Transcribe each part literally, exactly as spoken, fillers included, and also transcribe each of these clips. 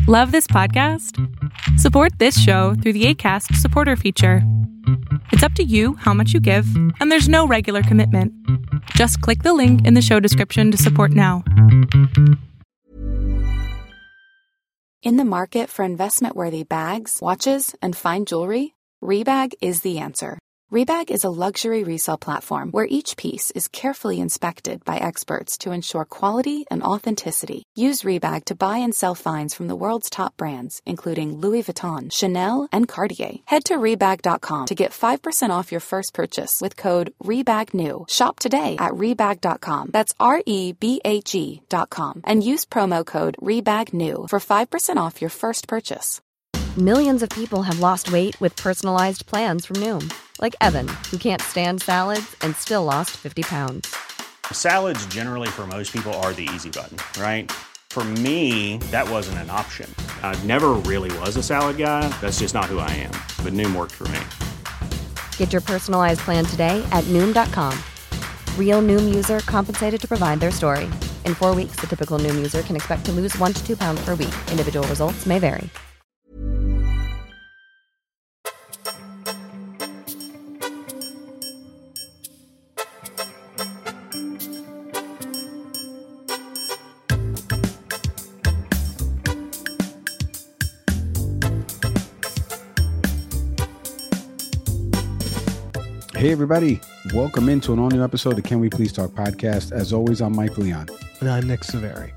Love this podcast? Support this show through the Acast supporter feature. It's up to you how much you give, and there's no regular commitment. Just click the link in the show description to support now. In the market for investment-worthy bags, watches, and fine jewelry, Rebag is the answer. Rebag is a luxury resale platform where each piece is carefully inspected by experts to ensure quality and authenticity. Use Rebag to buy and sell finds from the world's top brands, including Louis Vuitton, Chanel, and Cartier. Head to Rebag dot com to get five percent off your first purchase with code REBAGNEW. Shop today at Rebag dot com. That's R E B A G dot com. And use promo code REBAGNEW for five percent off your first purchase. Millions of people have lost weight with personalized plans from Noom. Like Evan, who can't stand salads and still lost fifty pounds. Salads generally for most people are the easy button, right? For me, that wasn't an option. I never really was a salad guy. That's just not who I am. But Noom worked for me. Get your personalized plan today at Noom dot com. Real Noom user compensated to provide their story. In four weeks, the typical Noom user can expect to lose one to two pounds per week. Individual results may vary. Hey, everybody. Welcome into an all-new episode of the Can We Please Talk podcast. As always, I'm Mike Leon. And I'm Nick Saveri.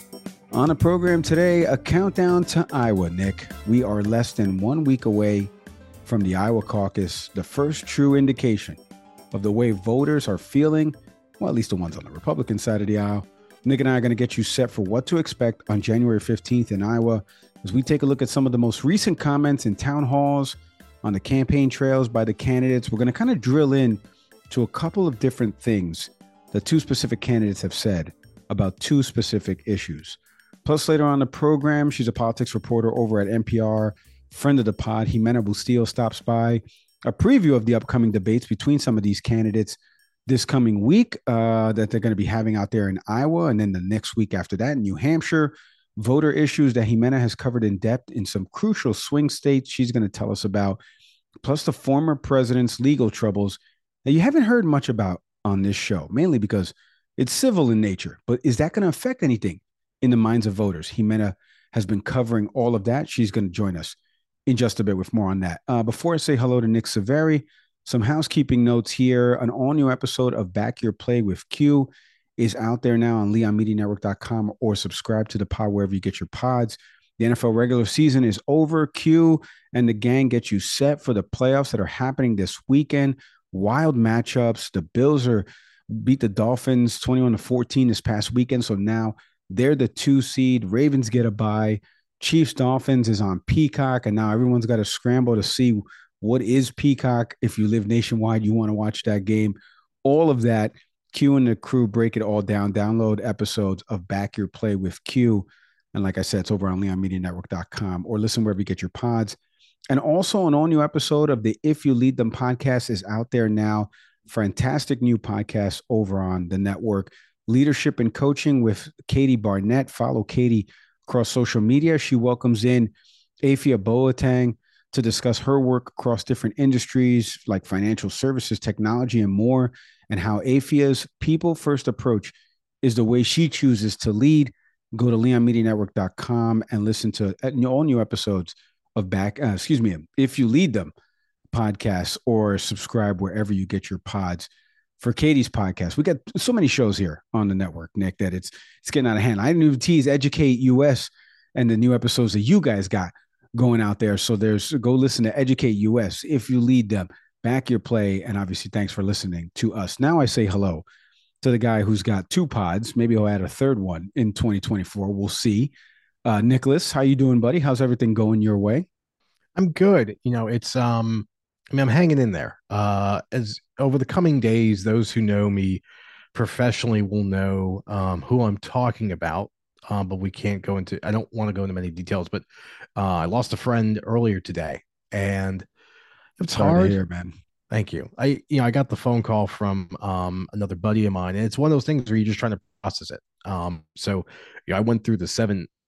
On the program today, a countdown to Iowa, Nick. We are less than one week away from the Iowa caucus, the first true indication of the way voters are feeling, well, at least the ones on the Republican side of the aisle. Nick and I are going to get you set for what to expect on January fifteenth in Iowa as we take a look at some of the most recent comments in town halls, on the campaign trails by the candidates. We're going to kind of drill in to a couple of different things that two specific candidates have said about two specific issues. Plus, later on the program, she's a politics reporter over at N P R, friend of the pod, Jimena Bustillo, stops by. A preview of the upcoming debates between some of these candidates this coming week uh, that they're going to be having out there in Iowa, and then the next week after that in New Hampshire. Voter issues that Jimena has covered in depth in some crucial swing states she's going to tell us about, plus the former president's legal troubles that you haven't heard much about on this show, mainly because it's civil in nature. But is that going to affect anything in the minds of voters? Jimena has been covering all of that. She's going to join us in just a bit with more on that. Uh, before I say hello to Nick Saveri, some housekeeping notes here. An all-new episode of Back Your Play with Q is out there now on leon media network dot com, or subscribe to the pod wherever you get your pods. The N F L regular season is over. Q and the gang get you set for the playoffs that are happening this weekend. Wild matchups. The Bills are beat the Dolphins twenty-one to fourteen this past weekend, so now they're the two seed. Ravens get a bye. Chiefs Dolphins is on Peacock, and now everyone's got to scramble to see what is Peacock. If you live nationwide, you want to watch that game. All of that. Q and the crew break it all down. Download episodes of Back Your Play with Q. And like I said, it's over on leon media network dot com, or listen wherever you get your pods. And also an all-new episode of the If You Lead Them podcast is out there now. Fantastic new podcast over on the network. Leadership and Coaching with Katie Barnett. Follow Katie across social media. She welcomes in Afia Boateng to discuss her work across different industries like financial services, technology, and more, and how Afia's people-first approach is the way she chooses to lead. Go to leon media network dot com and listen to all new episodes of Back, uh, excuse me, If You Lead Them podcasts, or subscribe wherever you get your pods for Katie's podcast. We got so many shows here on the network, Nick, that it's it's getting out of hand. I didn't even tease Educate U S and the new episodes that you guys got going out there. So there's go listen to Educate U S, If You Lead Them, Back Your Play, and obviously thanks for listening to us. Now I say hello to the guy who's got two pods. Maybe he'll add a third one in twenty twenty-four. We'll see. Uh, Nicholas, how you doing, buddy? How's everything going your way? I'm good. You know, it's, um, I mean, I'm hanging in there. Uh, as over the coming days, those who know me professionally will know um, who I'm talking about. Um, but we can't go into, I don't want to go into many details, but uh, I lost a friend earlier today, and it's Sorry hard. to hear, man. Thank you. I, you know, I got the phone call from um, another buddy of mine, and it's one of those things where you're just trying to process it. Um, so, you know, I went through the seven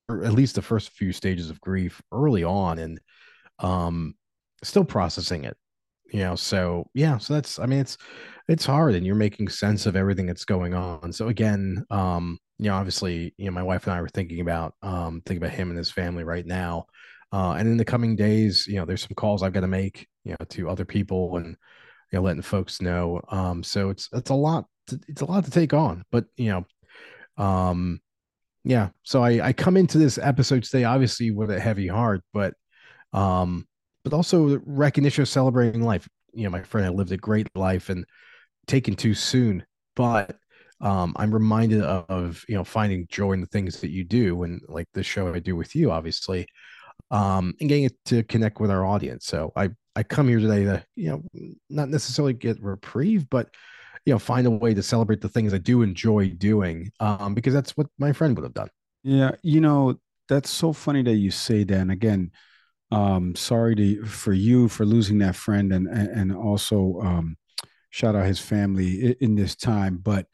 or at least the first few stages of grief early on, and um, still processing it. You know, so yeah, so that's, I mean, it's it's hard, and you're making sense of everything that's going on. So again, um, you know, obviously, you know, my wife and I were thinking about um thinking about him and his family right now. Uh, and in the coming days, you know, there's some calls I've got to make, you know, to other people, and you know, letting folks know. Um, so it's it's a lot to, it's a lot to take on, but you know, um, yeah. So I I come into this episode today obviously with a heavy heart, but um, but also recognition of celebrating life. You know, my friend, I lived a great life and taken too soon, but um, I'm reminded of, of, you know, finding joy in the things that you do, and like the show I do with you, obviously, um, and getting it to connect with our audience. So I, I come here today to, you know, not necessarily get reprieve, but, you know, find a way to celebrate the things I do enjoy doing, um, because that's what my friend would have done. Yeah, you know, that's so funny that you say that. And again, um, sorry to for you for losing that friend, and and, and also um, shout out his family in, in this time. But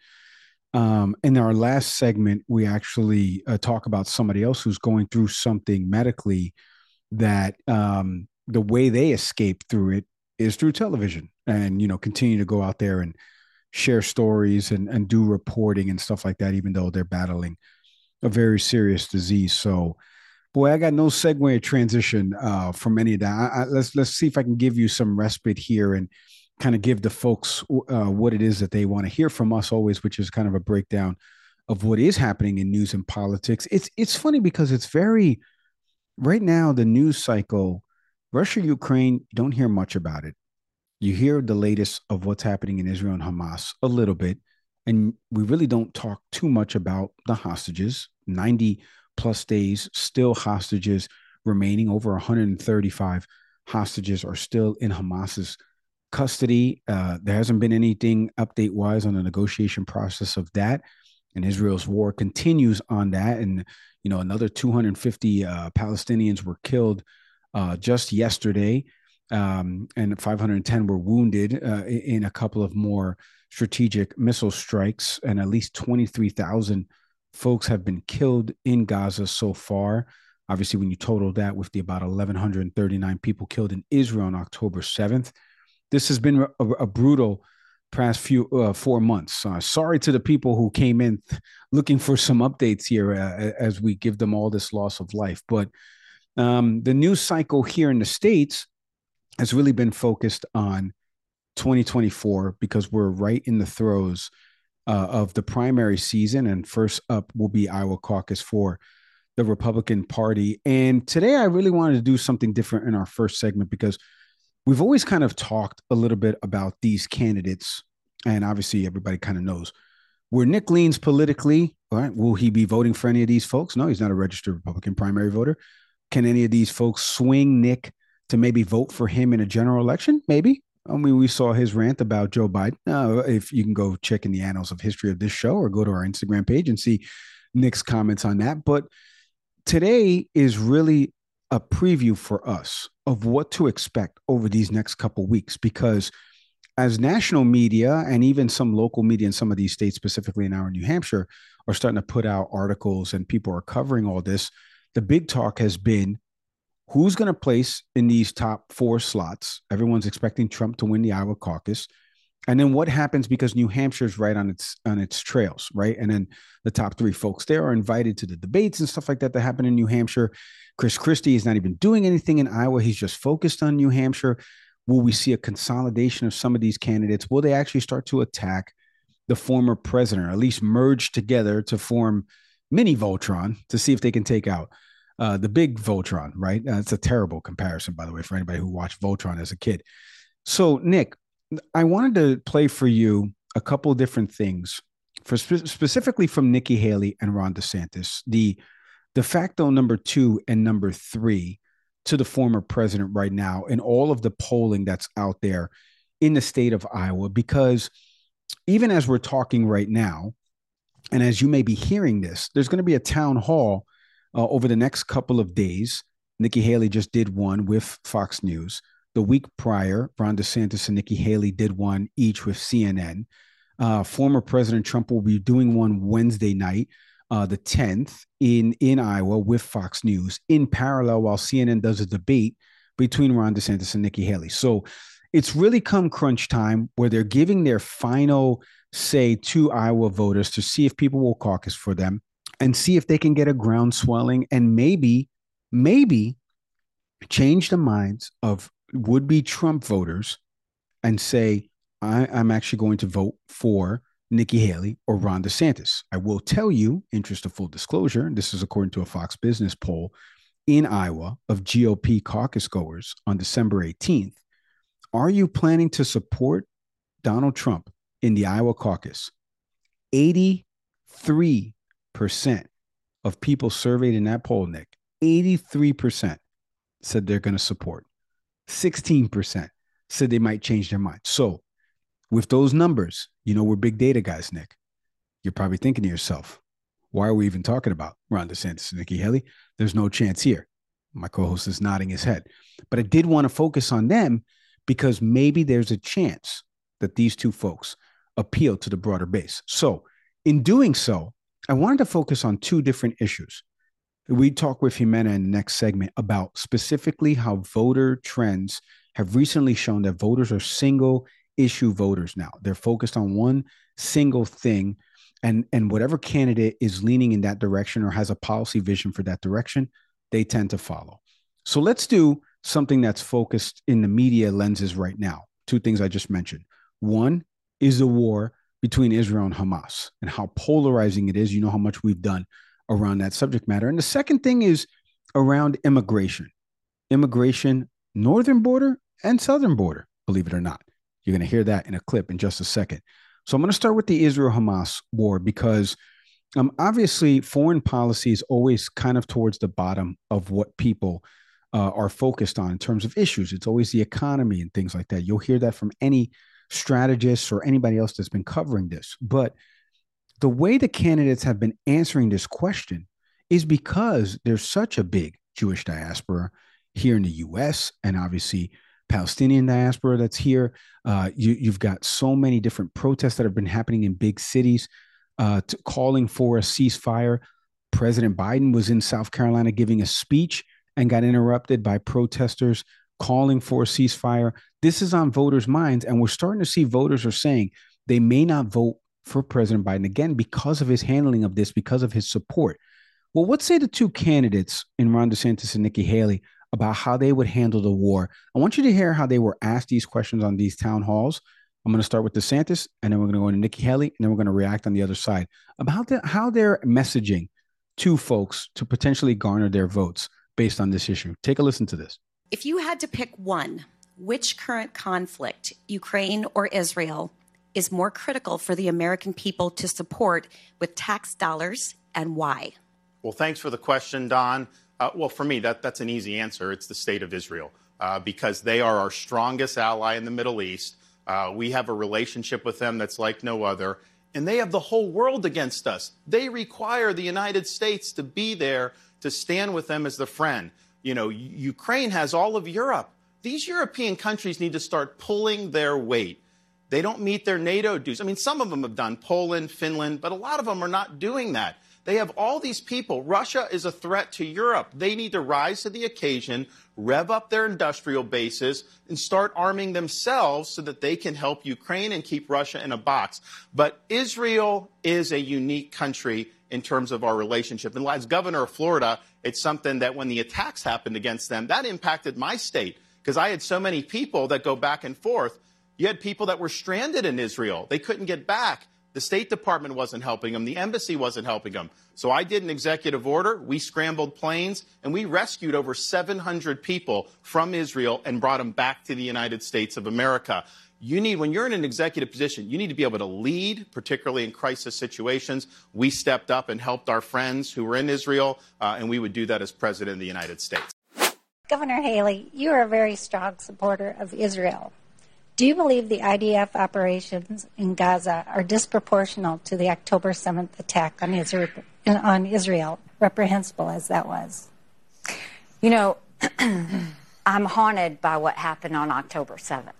um, in our last segment, we actually uh, talk about somebody else who's going through something medically that um, the way they escape through it is through television, and you know, continue to go out there and share stories and and do reporting and stuff like that, even though they're battling a very serious disease. So, boy, I got no segue or transition uh, from any of that. I, I, let's let's see if I can give you some respite here and kind of give the folks uh, what it is that they want to hear from us always, which is kind of a breakdown of what is happening in news and politics. It's it's funny because it's very right now the news cycle, Russia, Ukraine, you don't hear much about it. You hear the latest of what's happening in Israel and Hamas a little bit, and we really don't talk too much about the hostages. ninety plus days, still hostages remaining. Over one hundred thirty-five hostages are still in Hamas's custody. Uh, there hasn't been anything update wise on the negotiation process of that. And Israel's war continues on that. And, you know, another two hundred fifty uh, Palestinians were killed uh, just yesterday. Um, and five hundred ten were wounded uh, in a couple of more strategic missile strikes. And at least twenty-three thousand folks have been killed in Gaza so far. Obviously, when you total that with the about one thousand one hundred thirty-nine people killed in Israel on October seventh, this has been a, a brutal past few uh, four months. Uh, sorry to the people who came in th- looking for some updates here uh, as we give them all this loss of life. But um, the news cycle here in the States has really been focused on twenty twenty-four because we're right in the throes uh, of the primary season. And first up will be Iowa caucus for the Republican Party. And today I really wanted to do something different in our first segment because we've always kind of talked a little bit about these candidates. And obviously everybody kind of knows where Nick leans politically. All right, will he be voting for any of these folks? No, he's not a registered Republican primary voter. Can any of these folks swing Nick to maybe vote for him in a general election? Maybe. I mean, we saw his rant about Joe Biden. Uh, if you can go check in the annals of history of this show or go to our Instagram page and see Nick's comments on that. But today is really a preview for us of what to expect over these next couple weeks, because as national media and even some local media in some of these states, specifically in our New Hampshire, are starting to put out articles and people are covering all this, the big talk has been who's going to place in these top four slots. Everyone's expecting Trump to win the Iowa caucus. And then what happens because New Hampshire's right on its on its trails, right? And then the top three folks there are invited to the debates and stuff like that that happen in New Hampshire. Chris Christie is not even doing anything in Iowa. He's just focused on New Hampshire. Will we see a consolidation of some of these candidates? Will they actually start to attack the former president, or at least merge together to form mini Voltron to see if they can take out uh, the big Voltron, right? Uh, it's a terrible comparison, by the way, for anybody who watched Voltron as a kid. So, Nick, I wanted to play for you a couple of different things, for spe- specifically from Nikki Haley and Ron DeSantis, the de facto number two and number three to the former president right now, and all of the polling that's out there in the state of Iowa. Because even as we're talking right now, and as you may be hearing this, there's going to be a town hall uh, over the next couple of days. Nikki Haley just did one with Fox News. The week prior, Ron DeSantis and Nikki Haley did one each with C N N. Uh, former President Trump will be doing one Wednesday night uh, the tenth in, in Iowa with Fox News in parallel while C N N does a debate between Ron DeSantis and Nikki Haley. So it's really come crunch time where they're giving their final say to Iowa voters to see if people will caucus for them and see if they can get a ground swelling and maybe, maybe change the minds of would-be Trump voters and say, I, I'm actually going to vote for Nikki Haley or Ron DeSantis. I will tell you, interest of full disclosure, and this is according to a Fox Business poll in Iowa of G O P caucus goers on December eighteenth, are you planning to support Donald Trump in the Iowa caucus? eighty-three percent of people surveyed in that poll, Nick, eighty-three percent said they're going to support. sixteen percent said they might change their mind. So with those numbers, you know, we're big data guys, Nick. You're probably thinking to yourself, why are we even talking about Ron DeSantis and Nikki Haley? There's no chance here. My co-host is nodding his head. But I did want to focus on them because maybe there's a chance that these two folks appeal to the broader base. So in doing so, I wanted to focus on two different issues. We talk with Jimena in the next segment about specifically how voter trends have recently shown that voters are single issue voters now. They're focused on one single thing, and, and whatever candidate is leaning in that direction or has a policy vision for that direction, they tend to follow. So let's do something that's focused in the media lenses right now. Two things I just mentioned. One is the war between Israel and Hamas and how polarizing it is. You know how much we've done around that subject matter. And the second thing is around immigration. Immigration, northern border and southern border, believe it or not. You're going to hear that in a clip in just a second. So I'm going to start with the Israel-Hamas war because um, obviously foreign policy is always kind of towards the bottom of what people uh, are focused on in terms of issues. It's always the economy and things like that. You'll hear that from any strategists or anybody else that's been covering this. But the way the candidates have been answering this question is because there's such a big Jewish diaspora here in the U S and obviously Palestinian diaspora that's here. Uh, you, you've got so many different protests that have been happening in big cities uh, to calling for a ceasefire. President Biden was in South Carolina giving a speech and got interrupted by protesters calling for a ceasefire. This is on voters' minds, and we're starting to see voters are saying they may not vote for President Biden again because of his handling of this, because of his support. Well, what say the two candidates in Ron DeSantis and Nikki Haley about how they would handle the war? I want you to hear how they were asked these questions on these town halls. I'm going to start with DeSantis, and then we're going to go into Nikki Haley, and then we're going to react on the other side about the, how they're messaging to folks to potentially garner their votes based on this issue. Take a listen to this. If you had to pick one, which current conflict, Ukraine or Israel, is more critical for the American people to support with tax dollars, and why? Well, thanks for the question, Don. Uh, well, for me, that, that's an easy answer. It's the state of Israel, uh, because they are our strongest ally in the Middle East. Uh, we have a relationship with them that's like no other, and they have the whole world against us. They require the United States to be there to stand with them as the friend. You know, Ukraine has all of Europe. These European countries need to start pulling their weight. They don't meet their NATO dues. I mean, some of them have done, Poland, Finland, but a lot of them are not doing that. They have all these people. Russia is a threat to Europe. They need to rise to the occasion, rev up their industrial bases, and start arming themselves so that they can help Ukraine and keep Russia in a box. But Israel is a unique country in terms of our relationship. And as governor of Florida, it's something that when the attacks happened against them, that impacted my state because I had so many people that go back and forth. You had people that were stranded in Israel. They couldn't get back. The State Department wasn't helping them. The embassy wasn't helping them. So I did an executive order. We scrambled planes, and we rescued over seven hundred people from Israel and brought them back to the United States of America. You need, when you're in an executive position, you need to be able to lead, particularly in crisis situations. We stepped up and helped our friends who were in Israel, uh, and we would do that as President of the United States. Governor Haley, you are a very strong supporter of Israel. Do you believe the I D F operations in Gaza are disproportional to the October seventh attack on Israel, on Israel, reprehensible as that was? You know, I'm haunted by what happened on October seventh.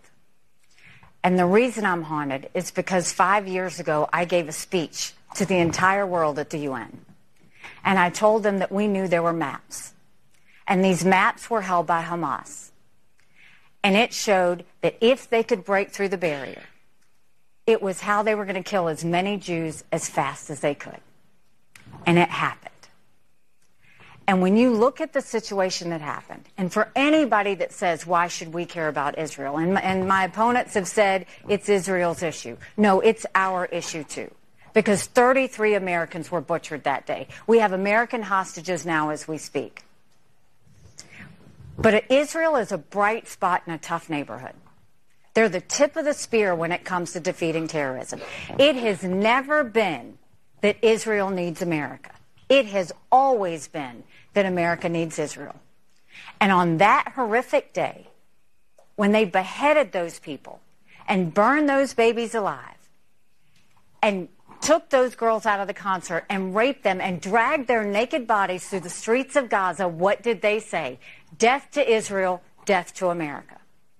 And the reason I'm haunted is because five years ago, I gave a speech to the entire world at the U N. And I told them that we knew there were maps. And these maps were held by Hamas. And it showed that if they could break through the barrier, it was how they were going to kill as many Jews as fast as they could. And it happened. And when you look at the situation that happened, and for anybody that says, why should we care about Israel? And my, and my opponents have said it's Israel's issue. No, it's our issue too. Because thirty-three Americans were butchered that day. We have American hostages now as we speak. But Israel is a bright spot in a tough neighborhood. They're the tip of the spear when it comes to defeating terrorism. It has never been that Israel needs America. It has always been that America needs Israel. And on that horrific day, when they beheaded those people and burned those babies alive and took those girls out of the concert and raped them and dragged their naked bodies through the streets of Gaza, what did they say? Death to Israel, death to America.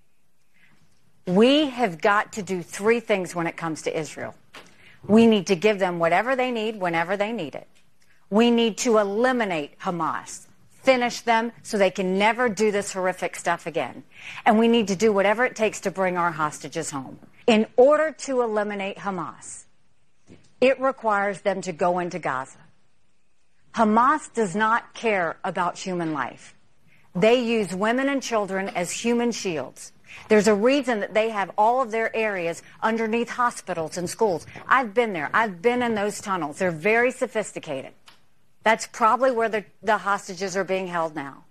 We have got to do three things when it comes to Israel. We need to give them whatever they need whenever they need it. We need to eliminate Hamas, finish them so they can never do this horrific stuff again. And we need to do whatever it takes to bring our hostages home. In order to eliminate Hamas, it requires them to go into Gaza. Hamas does not care about human life. They use women and children as human shields. There's a reason that they have all of their areas underneath hospitals and schools. I've been there. I've been in those tunnels. They're very sophisticated. That's probably where the, the hostages are being held now.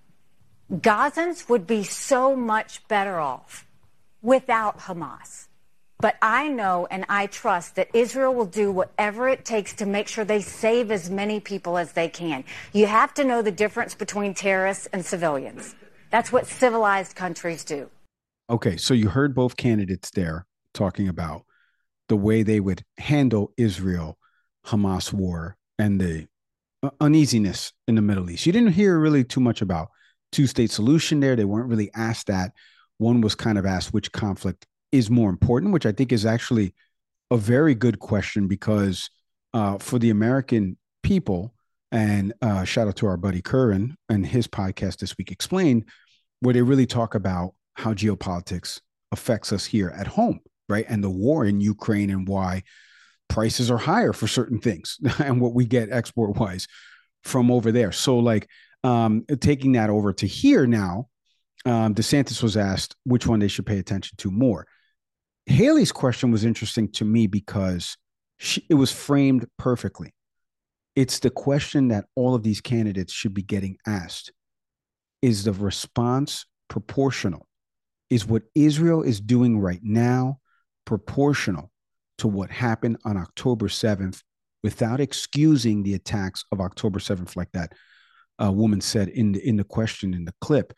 Gazans would be so much better off without Hamas. But I know and I trust that Israel will do whatever it takes to make sure they save as many people as they can. You have to know the difference between terrorists and civilians. That's what civilized countries do. Okay, so you heard both candidates there talking about the way they would handle Israel-Hamas war and the uh, uneasiness in the Middle East. You didn't hear really too much about two-state solution there. They weren't really asked that. One was kind of asked which conflict is more important, which I think is actually a very good question because uh, for the American people, and uh, shout out to our buddy Curran and his podcast This Week Explained, where they really talk about how geopolitics affects us here at home, right? And the war in Ukraine and why prices are higher for certain things and what we get export-wise from over there. So like um, taking that over to here now, um, DeSantis was asked which one they should pay attention to more. Haley's question was interesting to me because she, it was framed perfectly. It's the question that all of these candidates should be getting asked. Is the response proportional? Is what Israel is doing right now proportional to what happened on October seventh without excusing the attacks of October seventh, like that uh, woman said in the, in the question in the clip?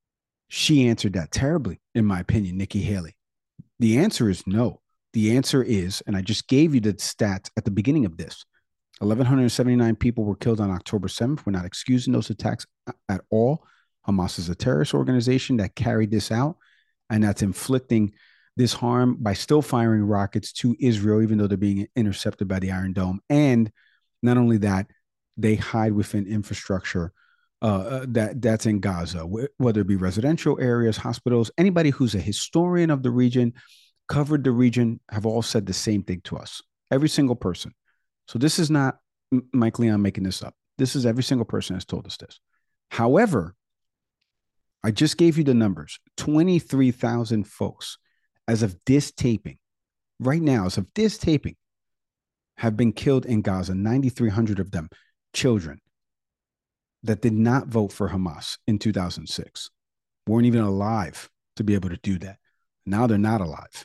She answered that terribly, in my opinion, Nikki Haley. The answer is no. The answer is, and I just gave you the stats at the beginning of this, one thousand one hundred seventy-nine people were killed on October seventh. We're not excusing those attacks at all. Hamas is a terrorist organization that carried this out, and that's inflicting this harm by still firing rockets to Israel, even though they're being intercepted by the Iron Dome. And not only that, they hide within infrastructure uh, that that's in Gaza, whether it be residential areas, hospitals. Anybody who's a historian of the region, covered the region, have all said the same thing to us. Every single person. So this is not Mike Leon making this up. This is every single person has told us this. However, I just gave you the numbers. twenty-three thousand folks, as of this taping, right now, as of this taping, have been killed in Gaza, nine thousand three hundred of them, children that did not vote for Hamas in two thousand six, weren't even alive to be able to do that. Now they're not alive.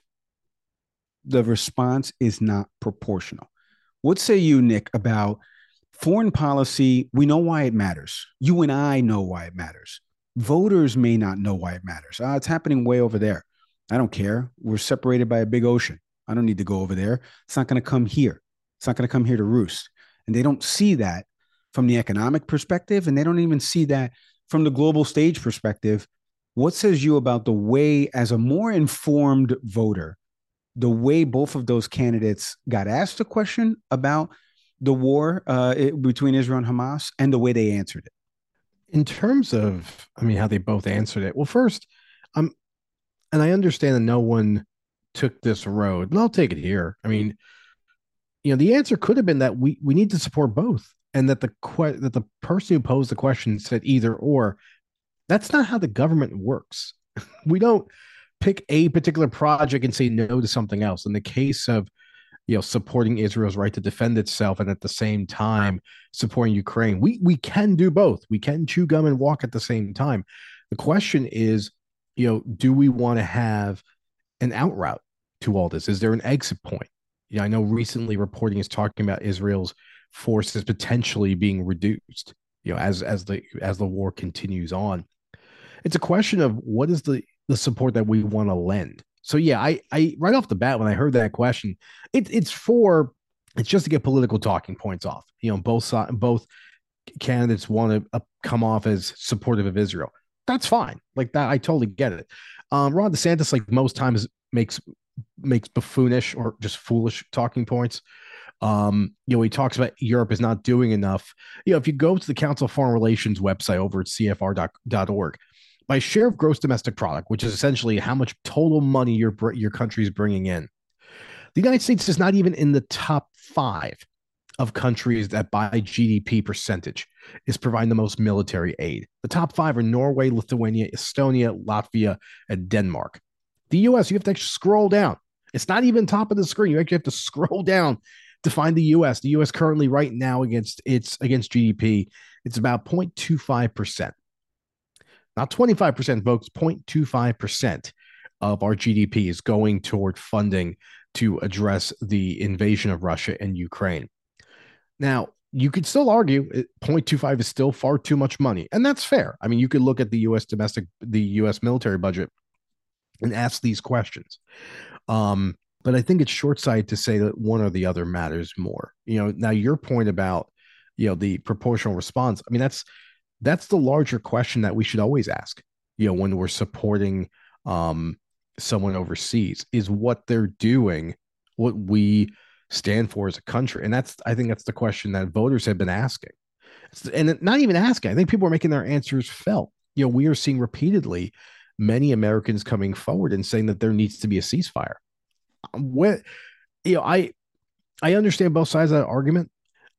The response is not proportional. What say you, Nick, about foreign policy? We know why it matters. You and I know why it matters. Voters may not know why it matters. Ah, it's happening way over there. I don't care. We're separated by a big ocean. I don't need to go over there. It's not going to come here. It's not going to come here to roost. And they don't see that from the economic perspective, and they don't even see that from the global stage perspective. What says you about the way, as a more informed voter, the way both of those candidates got asked a question about the war uh, it, between Israel and Hamas and the way they answered it? In terms of, I mean, how they both answered it. Well, first, um, and I understand that no one took this road, and I'll take it here. I mean, you know, the answer could have been that we we need to support both, and that the que- that the person who posed the question said either or. That's not how the government works. We don't pick a particular project and say no to something else. In the case of, you know, supporting Israel's right to defend itself and at the same time supporting Ukraine, we we can do both. We can chew gum and walk at the same time. The question is, you know, do we want to have an out route to all this? Is there an exit point? You know, I know recently reporting is talking about Israel's forces potentially being reduced, you know, as as the as the war continues on. It's a question of what is the the support that we want to lend. So yeah, I I right off the bat when I heard that question, it, it's for it's just to get political talking points off. You know, both sides, both candidates want to uh, come off as supportive of Israel. That's fine. Like that, I totally get it. Um, Ron DeSantis, like most times, makes makes buffoonish or just foolish talking points. Um, you know, he talks about Europe is not doing enough. You know, if you go to the Council of Foreign Relations website over at C F R dot org, by share of gross domestic product, which is essentially how much total money your your country is bringing in, the United States is not even in the top five of countries that by G D P percentage is providing the most military aid. The top five are Norway, Lithuania, Estonia, Latvia, and Denmark. The U S, you have to actually scroll down. It's not even top of the screen. You actually have to scroll down to find the U S. The U S currently right now against its against G D P, it's about zero point two five percent. Not twenty-five percent, folks, zero point two five percent of our G D P is going toward funding to address the invasion of Russia and Ukraine. Now, you could still argue zero point two five is still far too much money, and that's fair. I mean, you could look at the U S domestic, the U S military budget and ask these questions. Um, but I think it's short-sighted to say that one or the other matters more. You know, now your point about, you know, the proportional response, I mean, that's that's the larger question that we should always ask, you know, when we're supporting um, someone overseas, is what they're doing, what we stand for as a country. And that's, I think that's the question that voters have been asking. And not even asking, I think people are making their answers felt. You know, we are seeing repeatedly many Americans coming forward and saying that there needs to be a ceasefire. What, you know, I, I understand both sides of that argument.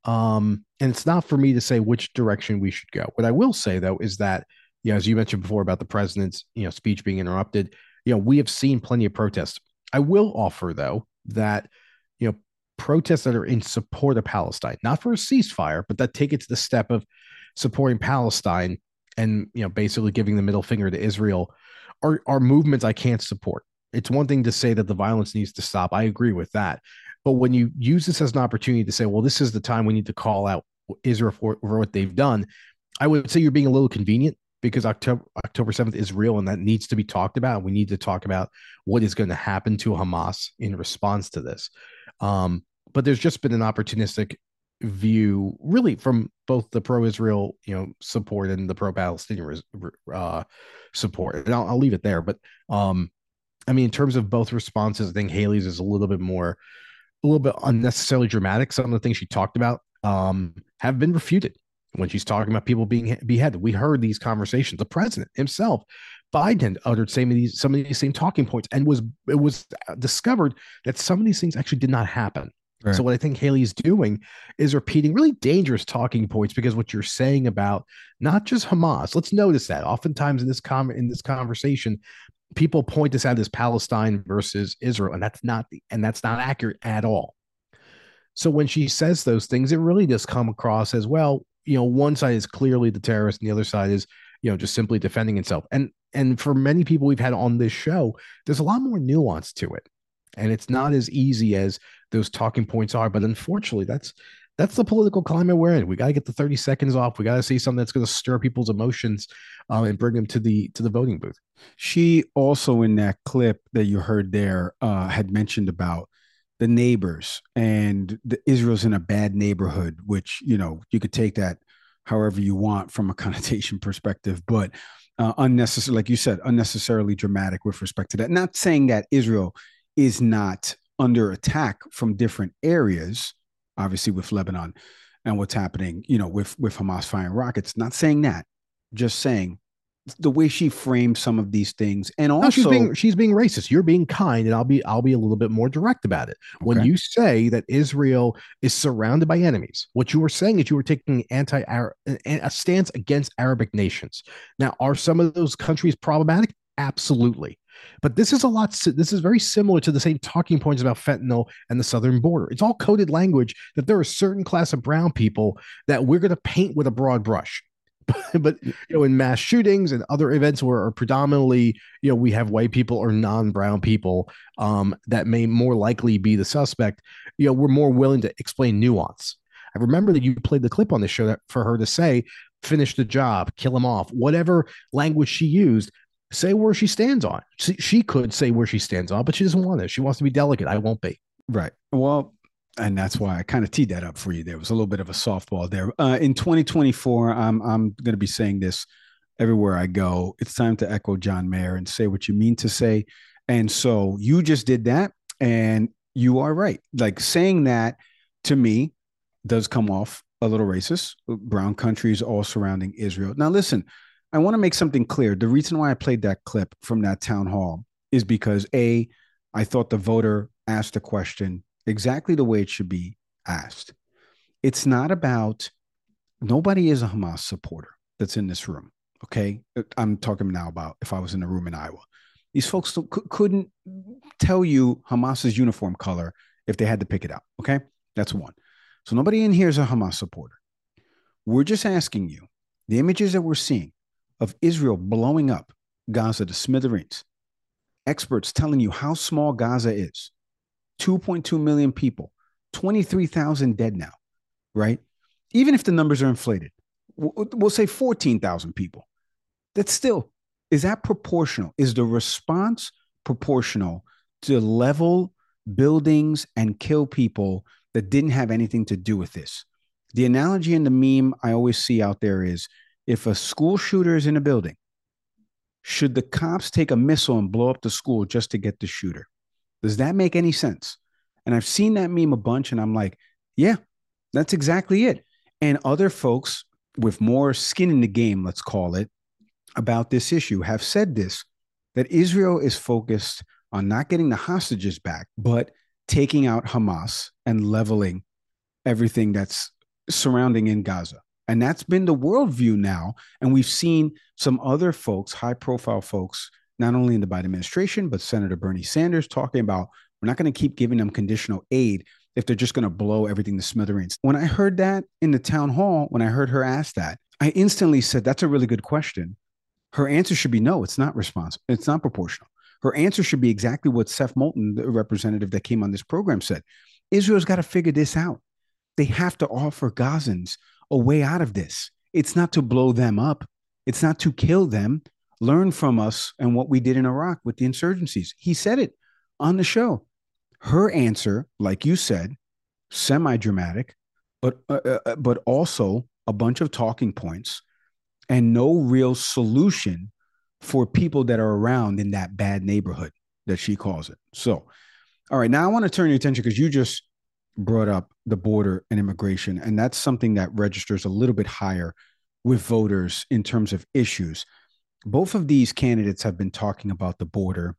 Um, and it's not for me to say which direction we should go. What I will say, though, is that, you know, as you mentioned before about the president's, you know, speech being interrupted, you know, we have seen plenty of protests. I will offer, though, that, you know, protests that are in support of Palestine, not for a ceasefire, but that take it to the step of supporting Palestine and, you know, basically giving the middle finger to Israel are, are movements I can't support. It's one thing to say that the violence needs to stop. I agree with that. But when you use this as an opportunity to say, well, this is the time we need to call out Israel for, for what they've done, I would say you're being a little convenient, because October October seventh is real, and that needs to be talked about. We need to talk about what is going to happen to Hamas in response to this. Um, but there's just been an opportunistic view, really, from both the pro-Israel, you know, support and the pro-Palestinian uh, support. And I'll, I'll leave it there. But um, I mean, in terms of both responses, I think Haley's is a little bit more, a little bit unnecessarily dramatic. Some of the things she talked about um, have been refuted when she's talking about people being beheaded. We heard these conversations. The president himself, Biden, uttered some of these some of these same talking points, and was it was discovered that some of these things actually did not happen. Right. So what I think Haley's doing is repeating really dangerous talking points, because what you're saying about not just Hamas, let's notice that oftentimes in this com- in this conversation, people point this out as Palestine versus Israel, and that's not the, and that's not accurate at all. So when she says those things, it really does come across as, well, you know, one side is clearly the terrorist and the other side is, you know, just simply defending itself. And and for many people we've had on this show, there's a lot more nuance to it. And it's not as easy as those talking points are. But unfortunately, that's that's the political climate we're in. We got to get the thirty seconds off. We got to see something that's going to stir people's emotions um, and bring them to the to the voting booth. She also, in that clip that you heard there, uh, had mentioned about the neighbors and the Israel's in a bad neighborhood, which, you know, you could take that however you want from a connotation perspective, but uh, unnecessary, like you said, unnecessarily dramatic with respect to that. Not saying that Israel is not under attack from different areas, obviously with Lebanon and what's happening, you know, with, with Hamas firing rockets. Not saying that, just saying the way she framed some of these things. And also, no, she's being she's being racist. You're being kind, and I'll be I'll be a little bit more direct about it. When Okay. you say that Israel is surrounded by enemies, what you were saying is you were taking anti a stance against Arabic nations. Now, are some of those countries problematic? Absolutely. But this is a lot. This is very similar to the same talking points about fentanyl and the southern border. It's all coded language that there are a certain class of brown people that we're going to paint with a broad brush. But you know, in mass shootings and other events where are predominantly, you know, we have white people or non-brown people um, that may more likely be the suspect, you know, we're more willing to explain nuance. I remember that you played the clip on the show that for her to say, finish the job, kill him off, whatever language she used, say where she stands on. She, she could say where she stands on, but she doesn't want it. She wants to be delicate. I won't be. Right. Well, and that's why I kind of teed that up for you. There was a little bit of a softball there. Uh, in twenty twenty-four, I'm I'm going to be saying this everywhere I go. It's time to echo John Mayer and say what you mean to say. And so you just did that, and you are right. Like saying that to me does come off a little racist. Brown countries all surrounding Israel. Now, listen, I want to make something clear. The reason why I played that clip from that town hall is because A, I thought the voter asked a question exactly the way it should be asked. It's not about, nobody is a Hamas supporter that's in this room, okay? I'm talking now about if I was in a room in Iowa. These folks c- couldn't tell you Hamas's uniform color if they had to pick it out, okay? That's one. So nobody in here is a Hamas supporter. We're just asking you, the images that we're seeing of Israel blowing up Gaza to smithereens, experts telling you how small Gaza is, two point two million people, twenty-three thousand dead now, right? Even if the numbers are inflated, we'll say fourteen thousand people. That's still, is that proportional? Is the response proportional to level buildings and kill people that didn't have anything to do with this? The analogy in the meme I always see out there is, if a school shooter is in a building, should the cops take a missile and blow up the school just to get the shooter? Does that make any sense? And I've seen that meme a bunch, and I'm like, yeah, that's exactly it. And other folks with more skin in the game, let's call it, about this issue have said this, that Israel is focused on not getting the hostages back, but taking out Hamas and leveling everything that's surrounding in Gaza. And that's been the worldview now. And we've seen some other folks, high-profile folks, not only in the Biden administration, but Senator Bernie Sanders talking about, we're not going to keep giving them conditional aid if they're just going to blow everything to smithereens. When I heard that in the town hall, when I heard her ask that, I instantly said, that's a really good question. Her answer should be no, it's not responsible. It's not proportional. Her answer should be exactly what Seth Moulton, the representative that came on this program, said. Israel's got to figure this out. They have to offer Gazans a way out of this. It's not to blow them up. It's not to kill them. Learn from us and what we did in Iraq with the insurgencies. He said it on the show. Her answer, like you said, semi-dramatic, but uh, uh, but also a bunch of talking points and no real solution for people that are around in that bad neighborhood that she calls it. So, all right, now I want to turn your attention because you just brought up the border and immigration, and that's something that registers a little bit higher with voters in terms of issues. Both of these candidates have been talking about the border,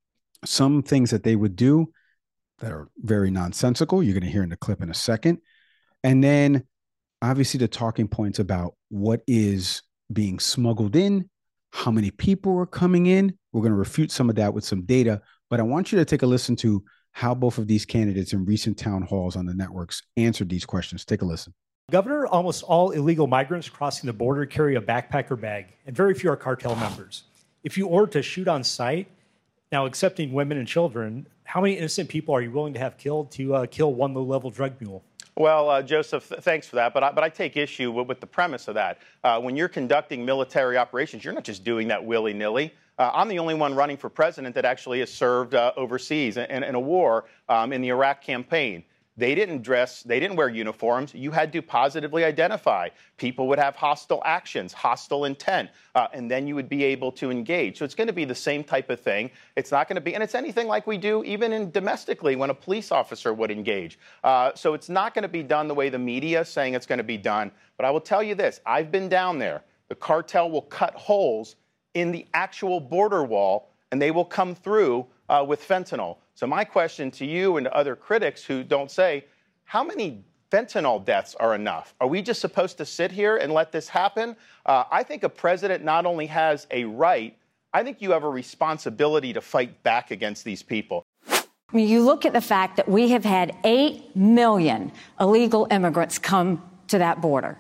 some things that they would do that are very nonsensical. You're going to hear in the clip in a second. And then obviously the talking points about what is being smuggled in, how many people are coming in. We're going to refute some of that with some data, but I want you to take a listen to how both of these candidates in recent town halls on the networks answered these questions. Take a listen. Governor, almost all illegal migrants crossing the border carry a backpacker bag, and very few are cartel members. If you order to shoot on sight, now accepting women and children, how many innocent people are you willing to have killed to uh, kill one low-level drug mule? Well, uh, Joseph, th- thanks for that, but I, but I take issue with, with the premise of that. Uh, when you're conducting military operations, you're not just doing that willy-nilly. Uh, I'm the only one running for president that actually has served uh, overseas in, in a war um, in the Iraq campaign. They didn't dress, they didn't wear uniforms. You had to positively identify. People would have hostile actions, hostile intent, uh, and then you would be able to engage. So it's going to be the same type of thing. It's not going to be, and it's anything like we do even in domestically when a police officer would engage. Uh, so it's not going to be done the way the media is saying it's going to be done. But I will tell you this, I've been down there. The cartel will cut holes in the actual border wall, and they will come through uh, with fentanyl. So my question to you and to other critics who don't say, how many fentanyl deaths are enough? Are we just supposed to sit here and let this happen? Uh, I think a president not only has a right, I think you have a responsibility to fight back against these people. I mean, you look at the fact that we have had eight million illegal immigrants come to that border.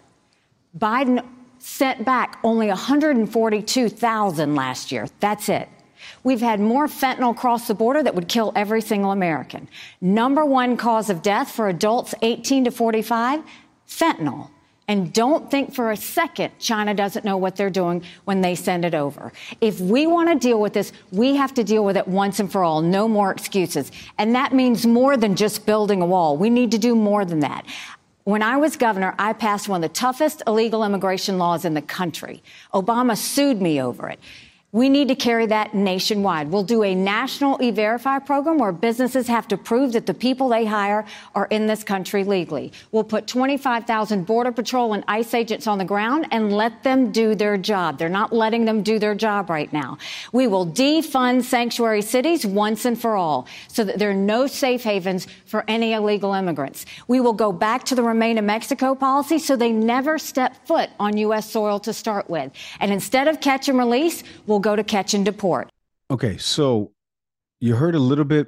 Biden sent back only one hundred forty-two thousand last year. That's it. We've had more fentanyl cross the border that would kill every single American. Number one cause of death for adults eighteen to forty-five, fentanyl. And don't think for a second China doesn't know what they're doing when they send it over. If we want to deal with this, we have to deal with it once and for all. No more excuses. And that means more than just building a wall. We need to do more than that. When I was governor, I passed one of the toughest illegal immigration laws in the country. Obama sued me over it. We need to carry that nationwide. We'll do a national E-Verify program where businesses have to prove that the people they hire are in this country legally. We'll put twenty-five thousand Border Patrol and ICE agents on the ground and let them do their job. They're not letting them do their job right now. We will defund sanctuary cities once and for all so that there are no safe havens for any illegal immigrants. We will go back to the Remain in Mexico policy so they never step foot on U S soil to start with. And instead of catch and release, we'll go to catch and deport. Okay, so you heard a little bit,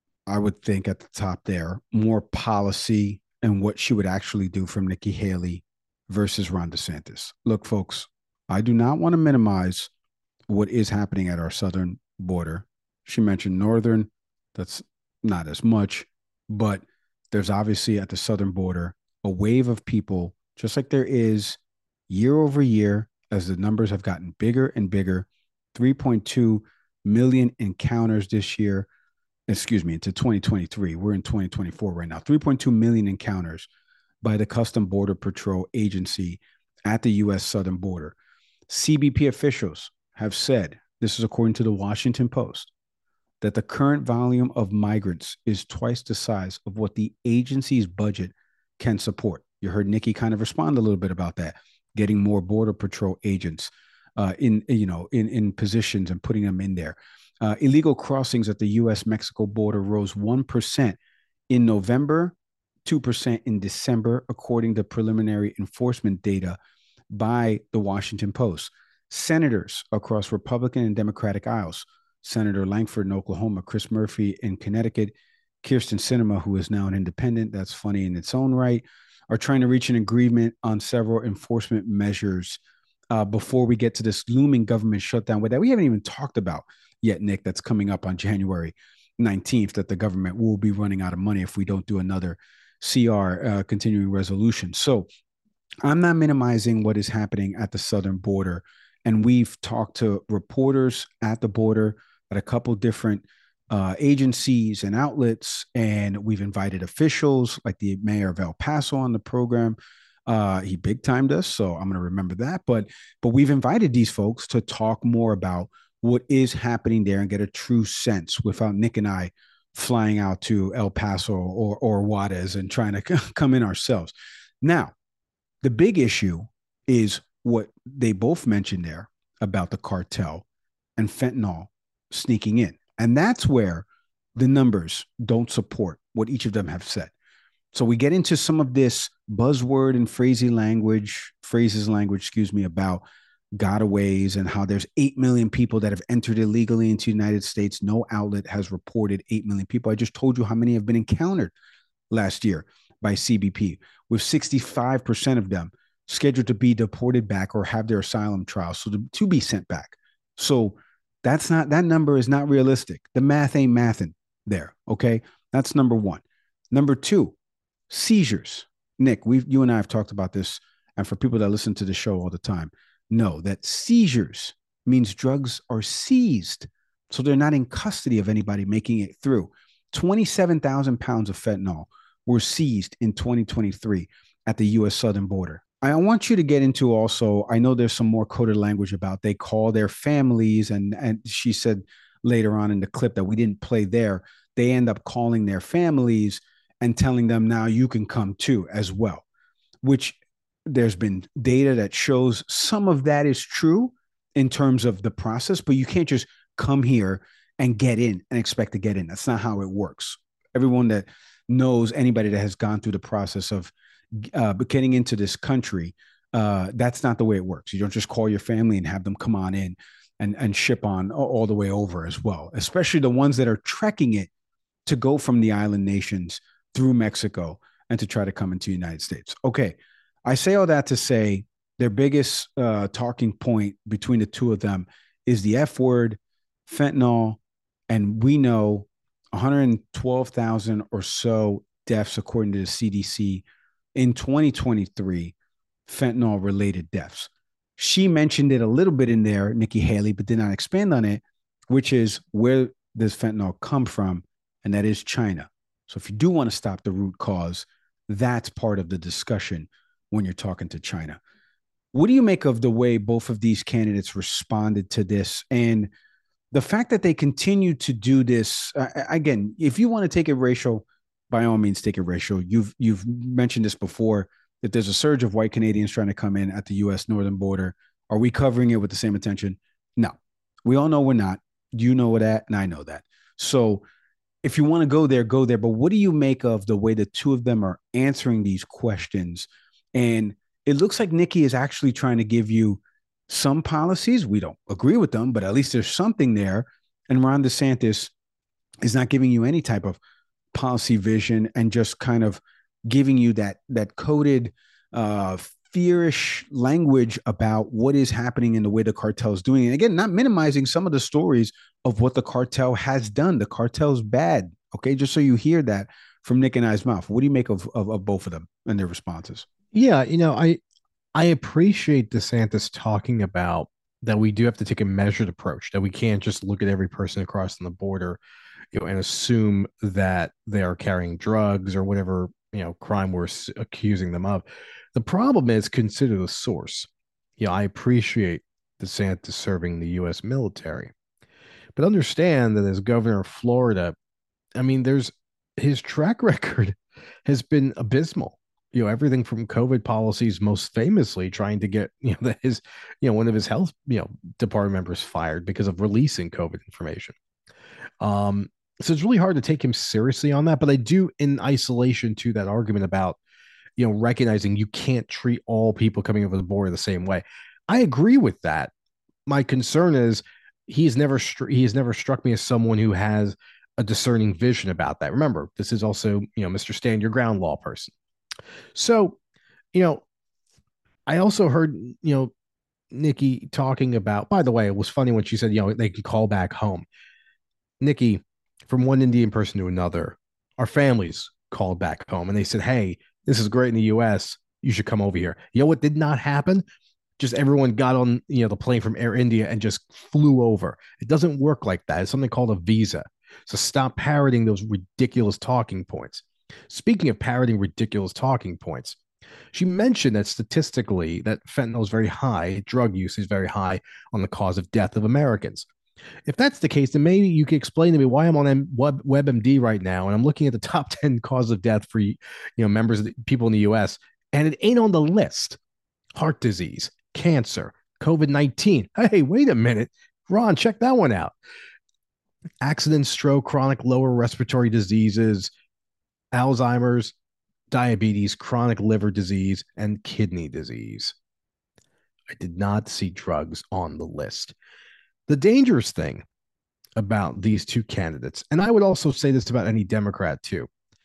I would think, at the top there, more policy and what she would actually do from Nikki Haley versus Ron DeSantis. Look, folks, I do not want to minimize what is happening at our southern border. She mentioned northern, that's not as much, but there's obviously at the southern border a wave of people, just like there is year over year as the numbers have gotten bigger and bigger. three point two million encounters this year, excuse me, into twenty twenty-three. We're in twenty twenty-four right now. three point two million encounters by the Custom Border Patrol Agency at the U S southern border. C B P officials have said, this is according to the Washington Post, that the current volume of migrants is twice the size of what the agency's budget can support. You heard Nikki kind of respond a little bit about that, getting more Border Patrol agents Uh, in, you know, in, in positions and putting them in there. Uh, illegal crossings at the U S Mexico border rose one percent in November, two percent in December, according to preliminary enforcement data by the Washington Post. Senators across Republican and Democratic aisles, Senator Langford in Oklahoma, Chris Murphy in Connecticut, Kirsten Sinema, who is now an independent, that's funny in its own right, are trying to reach an agreement on several enforcement measures Uh, before we get to this looming government shutdown with that we haven't even talked about yet, Nick, that's coming up on January nineteenth, that the government will be running out of money if we don't do another C R, uh, continuing resolution. So I'm not minimizing what is happening at the southern border. And we've talked to reporters at the border at a couple different uh, agencies and outlets, and we've invited officials like the mayor of El Paso on the program. Uh, he big timed us, so I'm going to remember that. But but we've invited these folks to talk more about what is happening there and get a true sense without Nick and I flying out to El Paso or, or Juarez and trying to come in ourselves. Now, the big issue is what they both mentioned there about the cartel and fentanyl sneaking in. And that's where the numbers don't support what each of them have said. So we get into some of this buzzword and phrasey language, phrases language, excuse me, about gotaways and how there's eight million people that have entered illegally into the United States. No outlet has reported eight million people. I just told you how many have been encountered last year by C B P, with sixty-five percent of them scheduled to be deported back or have their asylum trials, so to, to be sent back. So that's not, that number is not realistic. The math ain't mathing there, okay? That's number one. Number two, seizures. Nick, we you and I have talked about this, and for people that listen to the show all the time, know that seizures means drugs are seized, so they're not in custody of anybody making it through. twenty-seven thousand pounds of fentanyl were seized in twenty twenty-three at the U S southern border. I want you to get into also, I know there's some more coded language about they call their families, and, and she said later on in the clip that we didn't play there, they end up calling their families and telling them, now you can come too as well, which there's been data that shows some of that is true in terms of the process, but you can't just come here and get in and expect to get in. That's not how it works. Everyone that knows, anybody that has gone through the process of uh, getting into this country, uh, that's not the way it works. You don't just call your family and have them come on in and, and ship on all the way over as well, especially the ones that are trekking it to go from the island nations through Mexico and to try to come into the United States. Okay, I say all that to say their biggest uh, talking point between the two of them is the F word, fentanyl, and we know one hundred twelve thousand or so deaths, according to the C D C, in twenty twenty-three, fentanyl-related deaths. She mentioned it a little bit in there, Nikki Haley, but did not expand on it, which is where does fentanyl come from, and that is China. So if you do want to stop the root cause, that's part of the discussion when you're talking to China. What do you make of the way both of these candidates responded to this, and the fact that they continue to do this? Uh, again, if you want to take it racial, by all means, take it racial. You've you've mentioned this before, that there's a surge of white Canadians trying to come in at the U S northern border. Are we covering it with the same attention? No. We all know we're not. You know that, and I know that. So if you want to go there, go there. But what do you make of the way the two of them are answering these questions? And it looks like Nikki is actually trying to give you some policies. We don't agree with them, but at least there's something there. And Ron DeSantis is not giving you any type of policy vision and just kind of giving you that that coded uh, fearish language about what is happening in the way the cartel is doing. And again, not minimizing some of the stories of what the cartel has done. The cartel's bad. Okay, just so you hear that from Nick and I's mouth. What do you make of, of, of both of them and their responses? Yeah, you know, I I appreciate DeSantis talking about that we do have to take a measured approach, that we can't just look at every person crossing the border, you know, and assume that they are carrying drugs or whatever, you know, crime we're accusing them of. The problem is, consider the source. You know, I appreciate DeSantis serving the U S military, but understand that as governor of Florida, I mean, there's his track record has been abysmal. You know, everything from COVID policies, most famously trying to get, you know, his, you know, one of his health, you know, department members fired because of releasing COVID information. Um, so it's really hard to take him seriously on that. But I do, in isolation to that argument about, you know, recognizing you can't treat all people coming over the border the same way. I agree with that. My concern is he's never str- he has never struck me as someone who has a discerning vision about that. Remember, this is also, you know, Mister Stand Your Ground law person. So, you know, I also heard, you know, Nikki talking about, by the way, it was funny when she said, you know, they can call back home. Nikki, from one Indian person to another, our families called back home and they said, hey, this is great in the U S. You should come over here. You know what did not happen? Just everyone got on, you know, the plane from Air India and just flew over. It doesn't work like that. It's something called a visa. So stop parroting those ridiculous talking points. Speaking of parroting ridiculous talking points, she mentioned that statistically that fentanyl is very high, drug use is very high on the cause of death of Americans. If that's the case, then maybe you could explain to me why I'm on M- Web- WebMD right now and I'm looking at the top ten causes of death for, you know, members of the people in the U S, and it ain't on the list. Heart disease, cancer, COVID nineteen. Hey, wait a minute. Ron, check that one out. Accidents, stroke, chronic lower respiratory diseases, Alzheimer's, diabetes, chronic liver disease, and kidney disease. I did not see drugs on the list. The dangerous thing about these two candidates, and I would also say this about any Democrat too,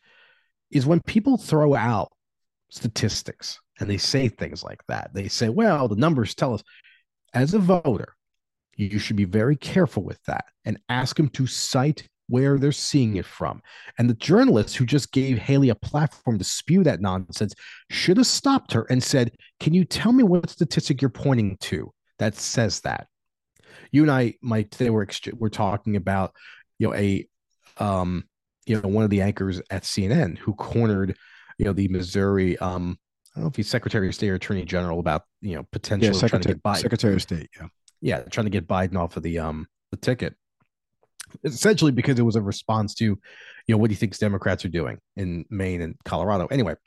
is when people throw out statistics and they say things like that, they say, well, the numbers tell us. As a voter, you should be very careful with that and ask them to cite where they're seeing it from. And the journalists who just gave Haley a platform to spew that nonsense should have stopped her and said, can you tell me what statistic you're pointing to that says that? You and I, Mike, today we're, we're talking about, you know, a, um, you know, one of the anchors at C N N who cornered, you know, the Missouri, um, I don't know if he's Secretary of State or Attorney General about, you know, potentially yeah, trying to get Biden. Secretary of State, yeah. Yeah, trying to get Biden off of the um the ticket. Essentially because it was a response to, you know, what he thinks Democrats are doing in Maine and Colorado. Anyway,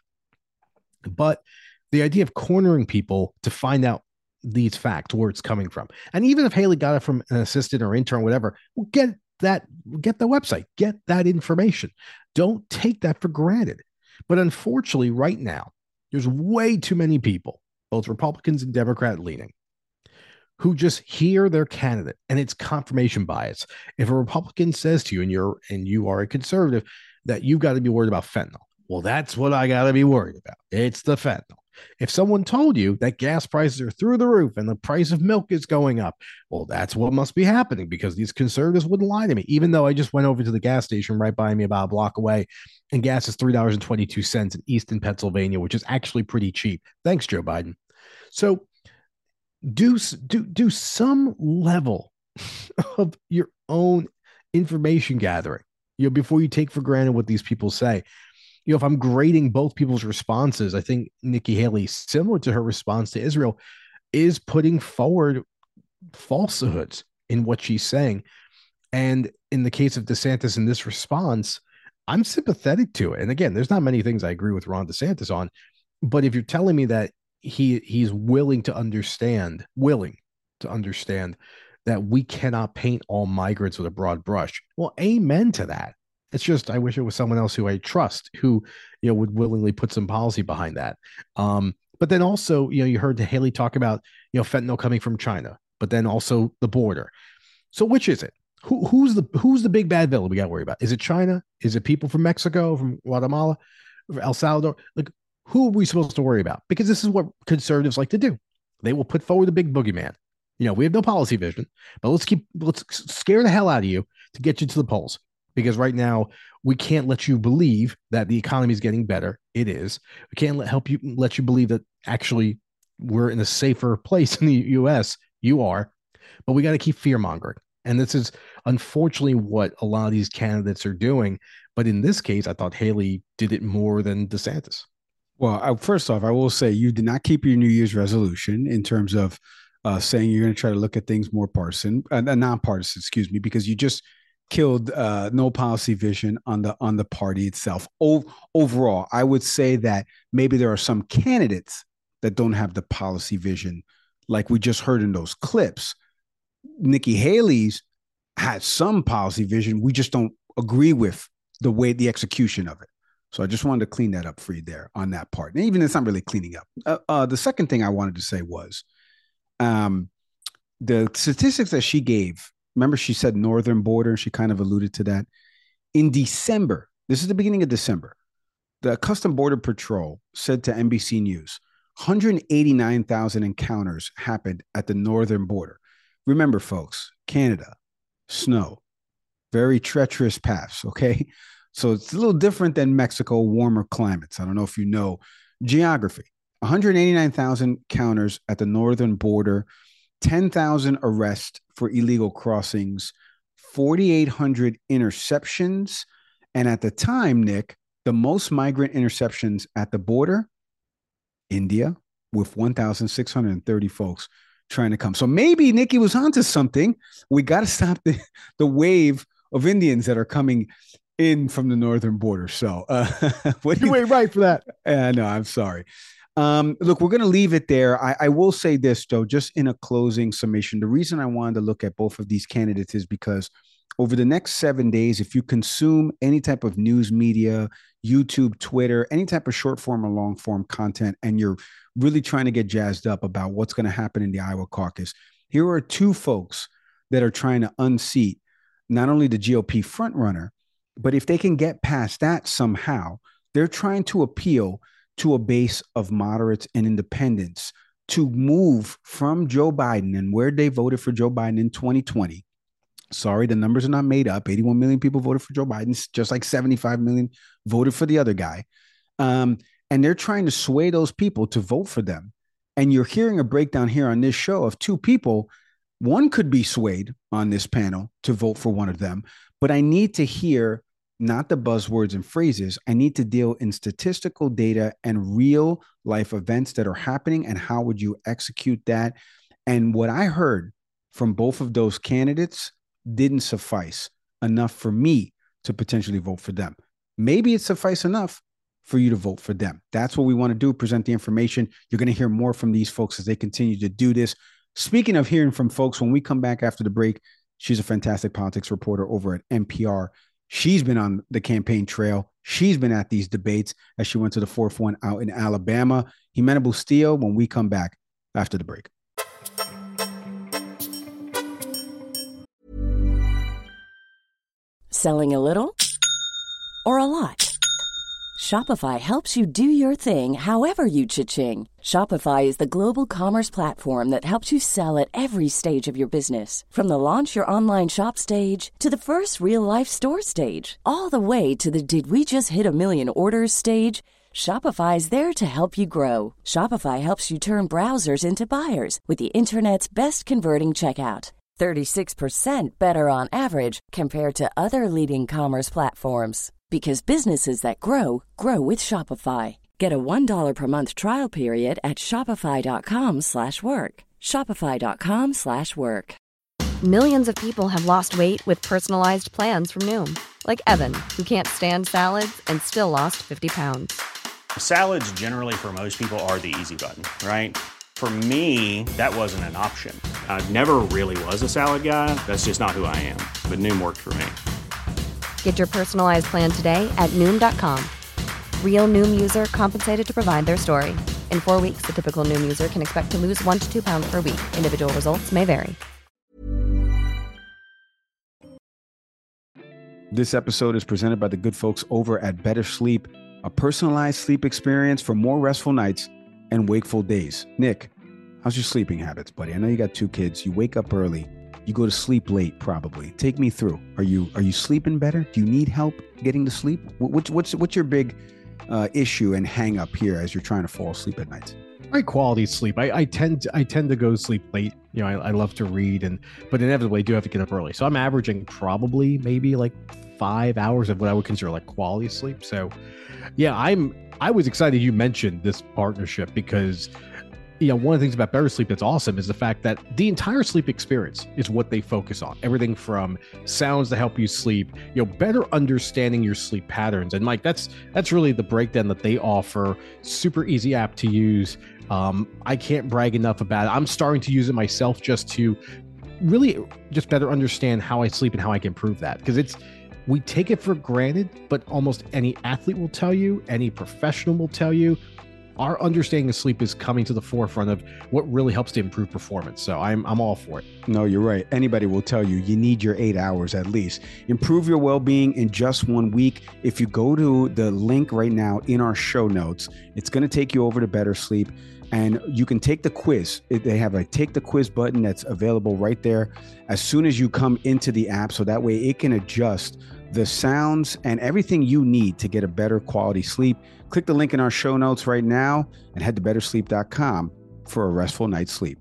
but the idea of cornering people to find out these facts, where it's coming from. And even if Haley got it from an assistant or intern, whatever, well, get that, get the website, get that information. Don't take that for granted. But unfortunately, right now, there's way too many people, both Republicans and Democrat leaning, who just hear their candidate, and it's confirmation bias. If a Republican says to you, and you're and you are a conservative, that you've got to be worried about fentanyl, well, that's what I got to be worried about. It's the fentanyl. If someone told you that gas prices are through the roof and the price of milk is going up, well, that's what must be happening, because these conservatives wouldn't lie to me. Even though I just went over to the gas station right by me about a block away, and gas is three dollars and twenty-two cents in Easton, Pennsylvania, which is actually pretty cheap. Thanks, Joe Biden. So do do do some level of your own information gathering, you know, before you take for granted what these people say. You know, if I'm grading both people's responses, I think Nikki Haley, similar to her response to Israel, is putting forward falsehoods in what she's saying. And in the case of DeSantis in this response, I'm sympathetic to it. And again, there's not many things I agree with Ron DeSantis on, but if you're telling me that he he's willing to understand, willing to understand that we cannot paint all migrants with a broad brush, well, amen to that. It's just, I wish it was someone else who I trust, who, you know, would willingly put some policy behind that. Um, but then also, you know, you heard Haley talk about, you know, fentanyl coming from China, but then also the border. So which is it? Who, who's the who's the big bad villain we got to worry about? Is it China? Is it people from Mexico, from Guatemala, from El Salvador? Like, who are we supposed to worry about? Because this is what conservatives like to do. They will put forward the big boogeyman. You know, we have no policy vision, but let's keep let's scare the hell out of you to get you to the polls. Because right now we can't let you believe that the economy is getting better. It is. We can't let, help you let you believe that actually we're in a safer place in the U S. You are, but we got to keep fear mongering. And this is unfortunately what a lot of these candidates are doing. But in this case, I thought Haley did it more than DeSantis. Well, I, first off, I will say you did not keep your New Year's resolution in terms of uh, saying you're going to try to look at things more partisan, uh, nonpartisan, excuse me, because you just killed uh, no policy vision on the on the party itself. O- overall, I would say that maybe there are some candidates that don't have the policy vision, like we just heard in those clips. Nikki Haley's has some policy vision. We just don't agree with the way the execution of it. So I just wanted to clean that up for you there on that part. And even it's not really cleaning up. Uh, uh, the second thing I wanted to say was um, the statistics that she gave. Remember, she said northern border. She kind of alluded to that. In December, this is the beginning of December, the Custom Border Patrol said to N B C News, one hundred eighty-nine thousand encounters happened at the northern border. Remember, folks, Canada, snow, very treacherous paths, okay? So it's a little different than Mexico, warmer climates. I don't know if you know geography. one hundred eighty-nine thousand encounters at the northern border, ten thousand arrests for illegal crossings, forty-eight hundred interceptions. And at the time, Nick, the most migrant interceptions at the border, India, with one thousand six hundred thirty folks trying to come. So maybe Nikki was onto something. We got to stop the, the wave of Indians that are coming in from the northern border. So uh, what you ain't right for that. Uh, no, I'm sorry. Um, look, we're going to leave it there. I, I will say this, though, just in a closing summation. The reason I wanted to look at both of these candidates is because over the next seven days, if you consume any type of news media, YouTube, Twitter, any type of short form or long form content, and you're really trying to get jazzed up about what's going to happen in the Iowa caucus, here are two folks that are trying to unseat not only the G O P frontrunner, but if they can get past that somehow, they're trying to appeal to a base of moderates and independents to move from Joe Biden and where they voted for Joe Biden in twenty twenty. Sorry, the numbers are not made up. eighty-one million people voted for Joe Biden, just like seventy-five million voted for the other guy. Um, and they're trying to sway those people to vote for them. And you're hearing a breakdown here on this show of two people. One could be swayed on this panel to vote for one of them, but I need to hear not the buzzwords and phrases. I need to deal in statistical data and real life events that are happening. And how would you execute that? And what I heard from both of those candidates didn't suffice enough for me to potentially vote for them. Maybe it suffice enough for you to vote for them. That's what we want to do, present the information. You're going to hear more from these folks as they continue to do this. Speaking of hearing from folks, when we come back after the break, she's a fantastic politics reporter over at N P R. She's been on the campaign trail. She's been at these debates as she went to the fourth one out in Alabama. Jimena Bustillo, when we come back after the break. Selling a little or a lot? Shopify helps you do your thing however you cha-ching. Shopify is the global commerce platform that helps you sell at every stage of your business. From the launch your online shop stage to the first real life store stage, all the way to the did we just hit a million orders stage. Shopify is there to help you grow. Shopify helps you turn browsers into buyers with the internet's best converting checkout. thirty-six percent better on average compared to other leading commerce platforms. Because businesses that grow, grow with Shopify. Get a one dollar per month trial period at shopify.com slash work. Shopify.com slash work. Millions of people have lost weight with personalized plans from Noom. Like Evan, who can't stand salads and still lost fifty pounds. Salads generally for most people are the easy button, right? For me, that wasn't an option. I never really was a salad guy. That's just not who I am. But Noom worked for me. Get your personalized plan today at Noom dot com. Real Noom user compensated to provide their story. In four weeks, the typical Noom user can expect to lose one to two pounds per week. Individual results may vary. This episode is presented by the good folks over at Better Sleep, a personalized sleep experience for more restful nights and wakeful days. Nick, how's your sleeping habits, buddy? I know you got two kids. You wake up early. You go to sleep late, probably. Take me through. Are you are you sleeping better? Do you need help getting to sleep? What's what's what's your big uh, issue and hang up here as you're trying to fall asleep at night? Great quality sleep. I, I tend to, I tend to go to sleep late. You know, I, I love to read, and but inevitably I do have to get up early. So I'm averaging probably maybe like five hours of what I would consider like quality sleep. So yeah, I'm I was excited you mentioned this partnership because, you know, one of the things about Better Sleep that's awesome is the fact that the entire sleep experience is what they focus on. Everything from sounds to help you sleep, you know, better understanding your sleep patterns. And Mike, that's that's really the breakdown that they offer. Super easy app to use. Um, I can't brag enough about it. I'm starting to use it myself just to really just better understand how I sleep and how I can improve that. Because it's we take it for granted, but almost any athlete will tell you, any professional will tell you, our understanding of sleep is coming to the forefront of what really helps to improve performance. So I'm I'm all for it. No, you're right. Anybody will tell you you need your eight hours at least. Improve your well-being in just one week. If you go to the link right now in our show notes, it's going to take you over to Better Sleep, and you can take the quiz. They have a take the quiz button that's available right there as soon as you come into the app. So that way it can adjust the sounds and everything you need to get a better quality sleep. Click the link in our show notes right now and head to better sleep dot com for a restful night's sleep.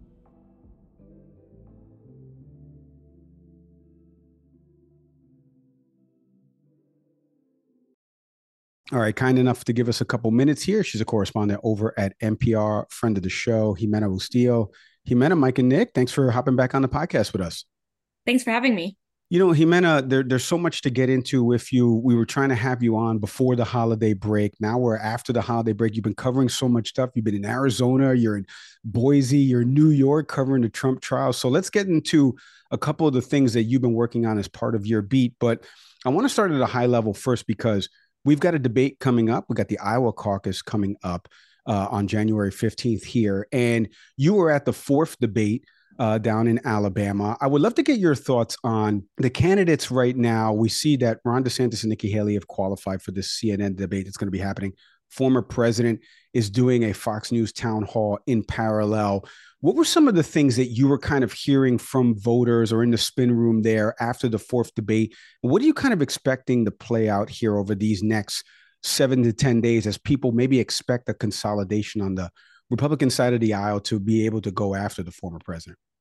All right, kind enough to give us a couple minutes here. She's a correspondent over at N P R, friend of the show, Jimena Bustillo. Jimena, Mike, and Nick, thanks for hopping back on the podcast with us. Thanks for having me. You know, Jimena, there, there's so much to get into with you. We were trying to have you on before the holiday break. Now we're after the holiday break. You've been covering so much stuff. You've been in Arizona, you're in Boise, you're in New York covering the Trump trial. So let's get into a couple of the things that you've been working on as part of your beat. But I want to start at a high level first because we've got a debate coming up. We got the Iowa caucus coming up uh, on January fifteenth here. And you were at the fourth debate Uh, down in Alabama. I would love to get your thoughts on the candidates right now. We see that Ron DeSantis and Nikki Haley have qualified for this C N N debate that's going to be happening. Former president is doing a Fox News town hall in parallel. What were some of the things that you were kind of hearing from voters or in the spin room there after the fourth debate? What are you kind of expecting to play out here over these next seven to ten days as people maybe expect a consolidation on the Republican side of the aisle to be able to go after the former president?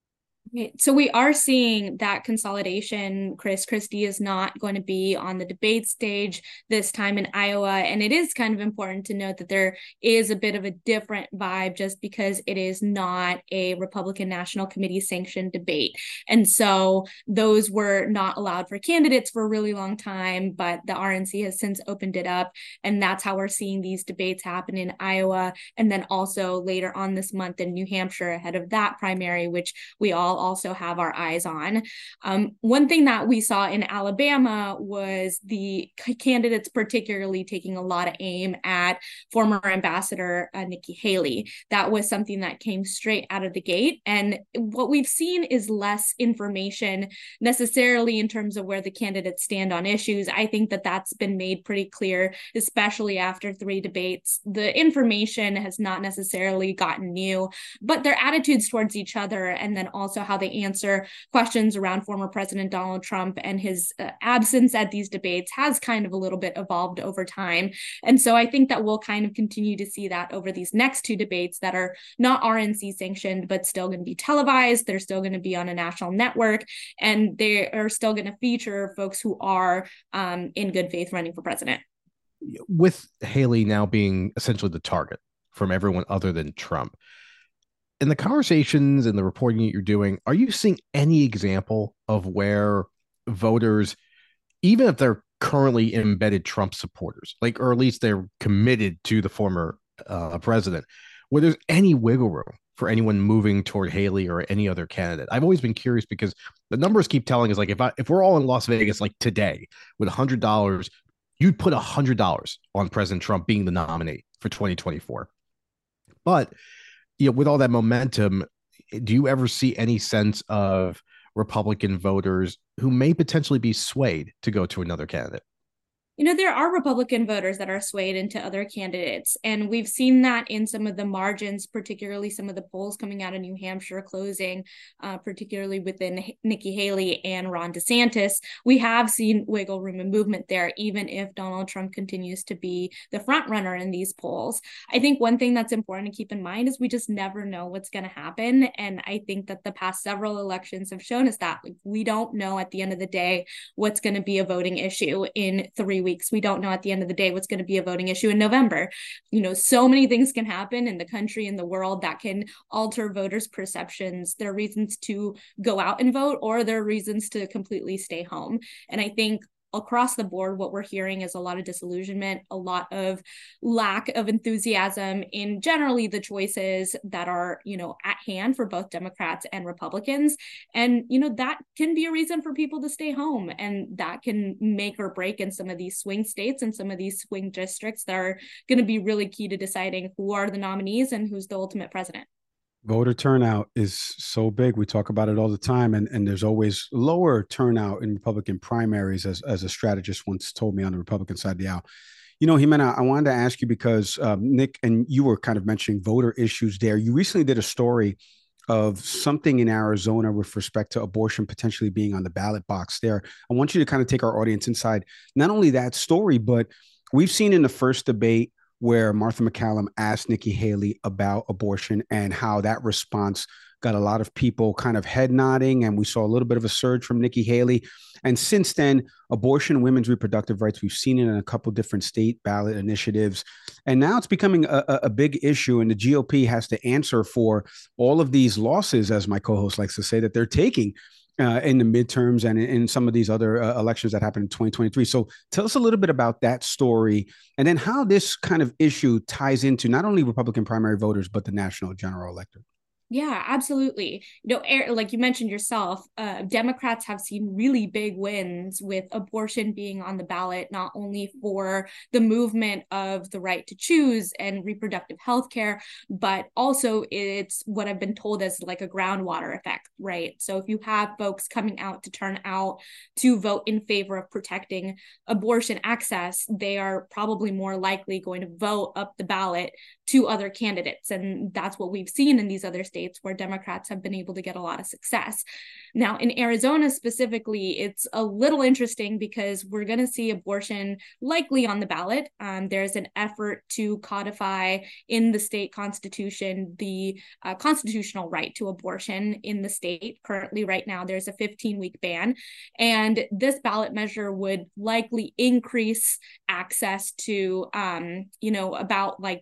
So we are seeing that consolidation. Chris Christie is not going to be on the debate stage this time in Iowa. And it is kind of important to note that there is a bit of a different vibe just because it is not a Republican National Committee sanctioned debate. And so those were not allowed for candidates for a really long time, but the R N C has since opened it up. And that's how we're seeing these debates happen in Iowa. And then also later on this month in New Hampshire ahead of that primary, which we all also have our eyes on. Um, one thing that we saw in Alabama was the candidates particularly taking a lot of aim at former Ambassador uh, Nikki Haley. That was something that came straight out of the gate. And what we've seen is less information necessarily in terms of where the candidates stand on issues. I think that that's been made pretty clear, especially after three debates. The information has not necessarily gotten new, but their attitudes towards each other, and then also how they answer questions around former President Donald Trump and his uh, absence at these debates has kind of a little bit evolved over time. And so I think that we'll kind of continue to see that over these next two debates that are not R N C sanctioned, but still going to be televised. They're still going to be on a national network, and they are still going to feature folks who are um, in good faith running for president. With Haley now being essentially the target from everyone other than Trump, in the conversations and the reporting that you're doing, are you seeing any example of where voters, even if they're currently embedded Trump supporters, like, or at least they're committed to the former uh, president, where there's any wiggle room for anyone moving toward Haley or any other candidate? I've always been curious because the numbers keep telling us, like, if I, if we're all in Las Vegas, like today, with one hundred dollars, you'd put one hundred dollars on President Trump being the nominee for twenty twenty-four. But you know, with all that momentum, do you ever see any sense of Republican voters who may potentially be swayed to go to another candidate? You know, there are Republican voters that are swayed into other candidates, and we've seen that in some of the margins, particularly some of the polls coming out of New Hampshire closing, uh, particularly within Nikki Haley and Ron DeSantis. We have seen wiggle room and movement there, even if Donald Trump continues to be the front runner in these polls. I think one thing that's important to keep in mind is we just never know what's going to happen, and I think that the past several elections have shown us that. Like, we don't know at the end of the day what's going to be a voting issue in three weeks. We don't know at the end of the day what's going to be a voting issue in November. You know, so many things can happen in the country, in the world, that can alter voters' perceptions. There are reasons to go out and vote, or there are reasons to completely stay home. And I think across the board, what we're hearing is a lot of disillusionment, a lot of lack of enthusiasm in generally the choices that are, you know, at hand for both Democrats and Republicans. And, you know, that can be a reason for people to stay home. And that can make or break in some of these swing states and some of these swing districts that are going to be really key to deciding who are the nominees and who's the ultimate president. Voter turnout is so big. We talk about it all the time. And, and there's always lower turnout in Republican primaries, as, as a strategist once told me on the Republican side of the aisle. You know, Jimena, I wanted to ask you because um, Nick, and you were kind of mentioning voter issues there. You recently did a story of something in Arizona with respect to abortion potentially being on the ballot box there. I want you to kind of take our audience inside not only that story, but we've seen in the first debate where Martha McCallum asked Nikki Haley about abortion and how that response got a lot of people kind of head nodding. And we saw a little bit of a surge from Nikki Haley. And since then, abortion, women's reproductive rights, we've seen it in a couple different state ballot initiatives. And now it's becoming a, a big issue. And the G O P has to answer for all of these losses, as my co-host likes to say, that they're taking Uh, in the midterms and in, in some of these other uh, elections that happened in twenty twenty-three. So tell us a little bit about that story and then how this kind of issue ties into not only Republican primary voters, but the national general electorate. Yeah, absolutely. You know, like you mentioned yourself, uh, Democrats have seen really big wins with abortion being on the ballot, not only for the movement of the right to choose and reproductive health care, but also it's what I've been told as like a groundwater effect, right? So if you have folks coming out to turn out to vote in favor of protecting abortion access, they are probably more likely going to vote up the ballot to other candidates. And that's what we've seen in these other states states where Democrats have been able to get a lot of success. Now, in Arizona specifically, it's a little interesting because we're going to see abortion likely on the ballot. Um, there's an effort to codify in the state constitution the uh, constitutional right to abortion in the state. Currently, right now, there's a fifteen-week ban. And this ballot measure would likely increase access to, um, you know, about like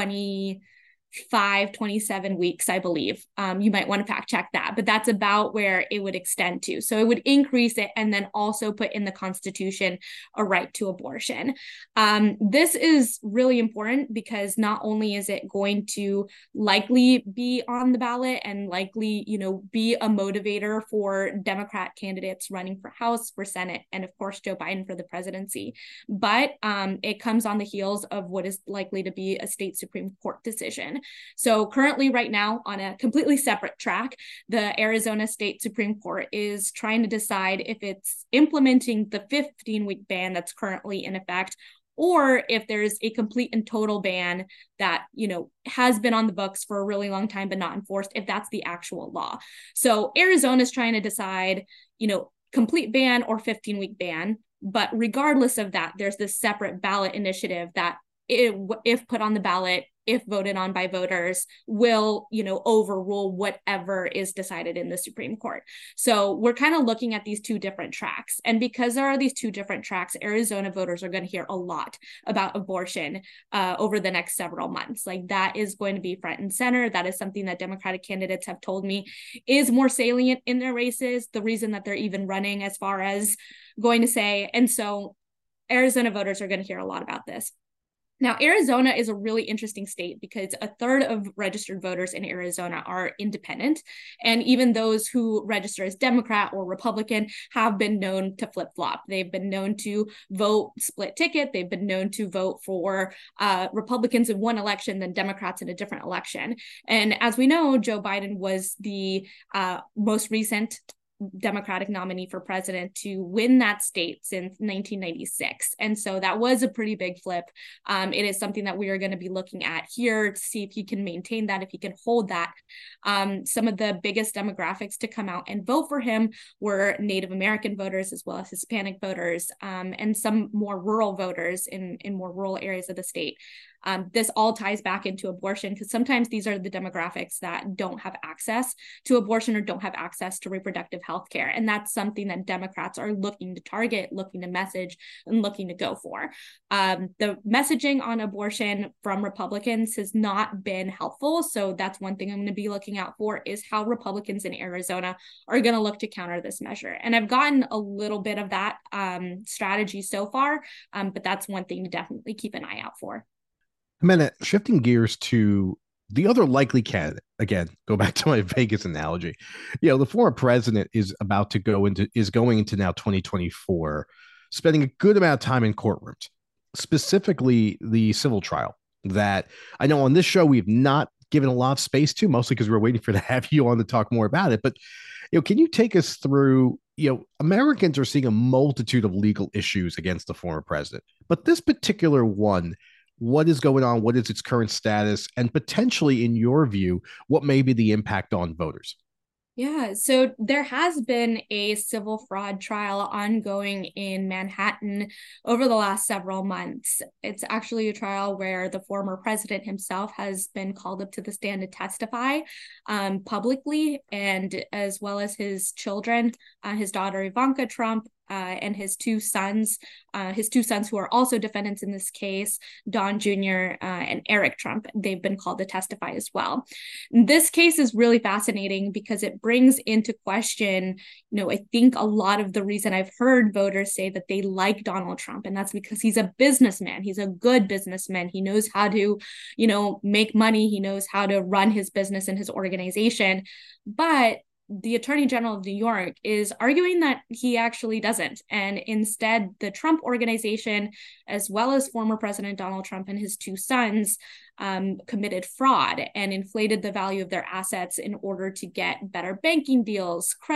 twenty-five, twenty-seven weeks, I believe. Um, you might want to fact check that, but that's about where it would extend to. So it would increase it and then also put in the Constitution a right to abortion. Um, this is really important because not only is it going to likely be on the ballot and likely, you know, be a motivator for Democrat candidates running for House, for Senate, and of course, Joe Biden for the presidency, but um, it comes on the heels of what is likely to be a state Supreme Court decision. So currently right now on a completely separate track, the Arizona State Supreme Court is trying to decide if it's implementing the fifteen-week ban that's currently in effect, or if there's a complete and total ban that, you know, has been on the books for a really long time but not enforced, if that's the actual law. So Arizona is trying to decide, you know, complete ban or fifteen-week ban. But regardless of that, there's this separate ballot initiative that it, if put on the ballot, if voted on by voters, will, you know, overrule whatever is decided in the Supreme Court. So we're kind of looking at these two different tracks. And because there are these two different tracks, Arizona voters are going to hear a lot about abortion uh, over the next several months. Like that is going to be front and center. That is something that Democratic candidates have told me is more salient in their races, the reason that they're even running as far as going to say. And so Arizona voters are going to hear a lot about this. Now, Arizona is a really interesting state because a third of registered voters in Arizona are independent. And even those who register as Democrat or Republican have been known to flip-flop. They've been known to vote split ticket. They've been known to vote for uh, Republicans in one election, then Democrats in a different election. And as we know, Joe Biden was the uh, most recent Democratic nominee for president to win that state since nineteen ninety-six. And so that was a pretty big flip. Um, it is something that we are going to be looking at here to see if he can maintain that, if he can hold that. Um, some of the biggest demographics to come out and vote for him were Native American voters as well as Hispanic voters, um, and some more rural voters in, in more rural areas of the state. Um, this all ties back into abortion because sometimes these are the demographics that don't have access to abortion or don't have access to reproductive health care. And that's something that Democrats are looking to target, looking to message, and looking to go for. Um, the messaging on abortion from Republicans has not been helpful. So that's one thing I'm going to be looking out for is how Republicans in Arizona are going to look to counter this measure. And I've gotten a little bit of that um, strategy so far, um, but that's one thing to definitely keep an eye out for. Amanda, shifting gears to the other likely candidate, again, go back to my Vegas analogy. You know, the former president is about to go into, is going into now twenty twenty-four, spending a good amount of time in courtrooms, specifically the civil trial that I know on this show we've not given a lot of space to, mostly because we're waiting for to have you on to talk more about it. But, you know, can you take us through, you know, Americans are seeing a multitude of legal issues against the former president, but this particular one, what is going on? What is its current status? And potentially, in your view, what may be the impact on voters? Yeah, so there has been a civil fraud trial ongoing in Manhattan over the last several months. It's actually a trial where the former president himself has been called up to the stand to testify um, publicly, and as well as his children, uh, his daughter Ivanka Trump, Uh, and his two sons, uh, his two sons who are also defendants in this case, Don Junior Uh, and Eric Trump. They've been called to testify as well. This case is really fascinating because it brings into question, you know, I think a lot of the reason I've heard voters say that they like Donald Trump, and that's because he's a businessman. He's a good businessman. He knows how to, you know, make money. He knows how to run his business and his organization. But the Attorney General of New York is arguing that he actually doesn't. And instead, the Trump organization, as well as former President Donald Trump and his two sons, um, committed fraud and inflated the value of their assets in order to get better banking deals, credit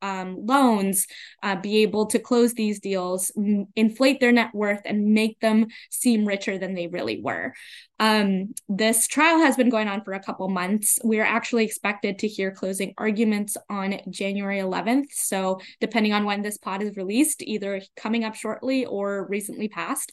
um, loans, uh, be able to close these deals, m- inflate their net worth, and make them seem richer than they really were. Um, this trial has been going on for a couple months. We're actually expected to hear closing arguments on January eleventh. So depending on when this pod is released, either coming up shortly or recently passed.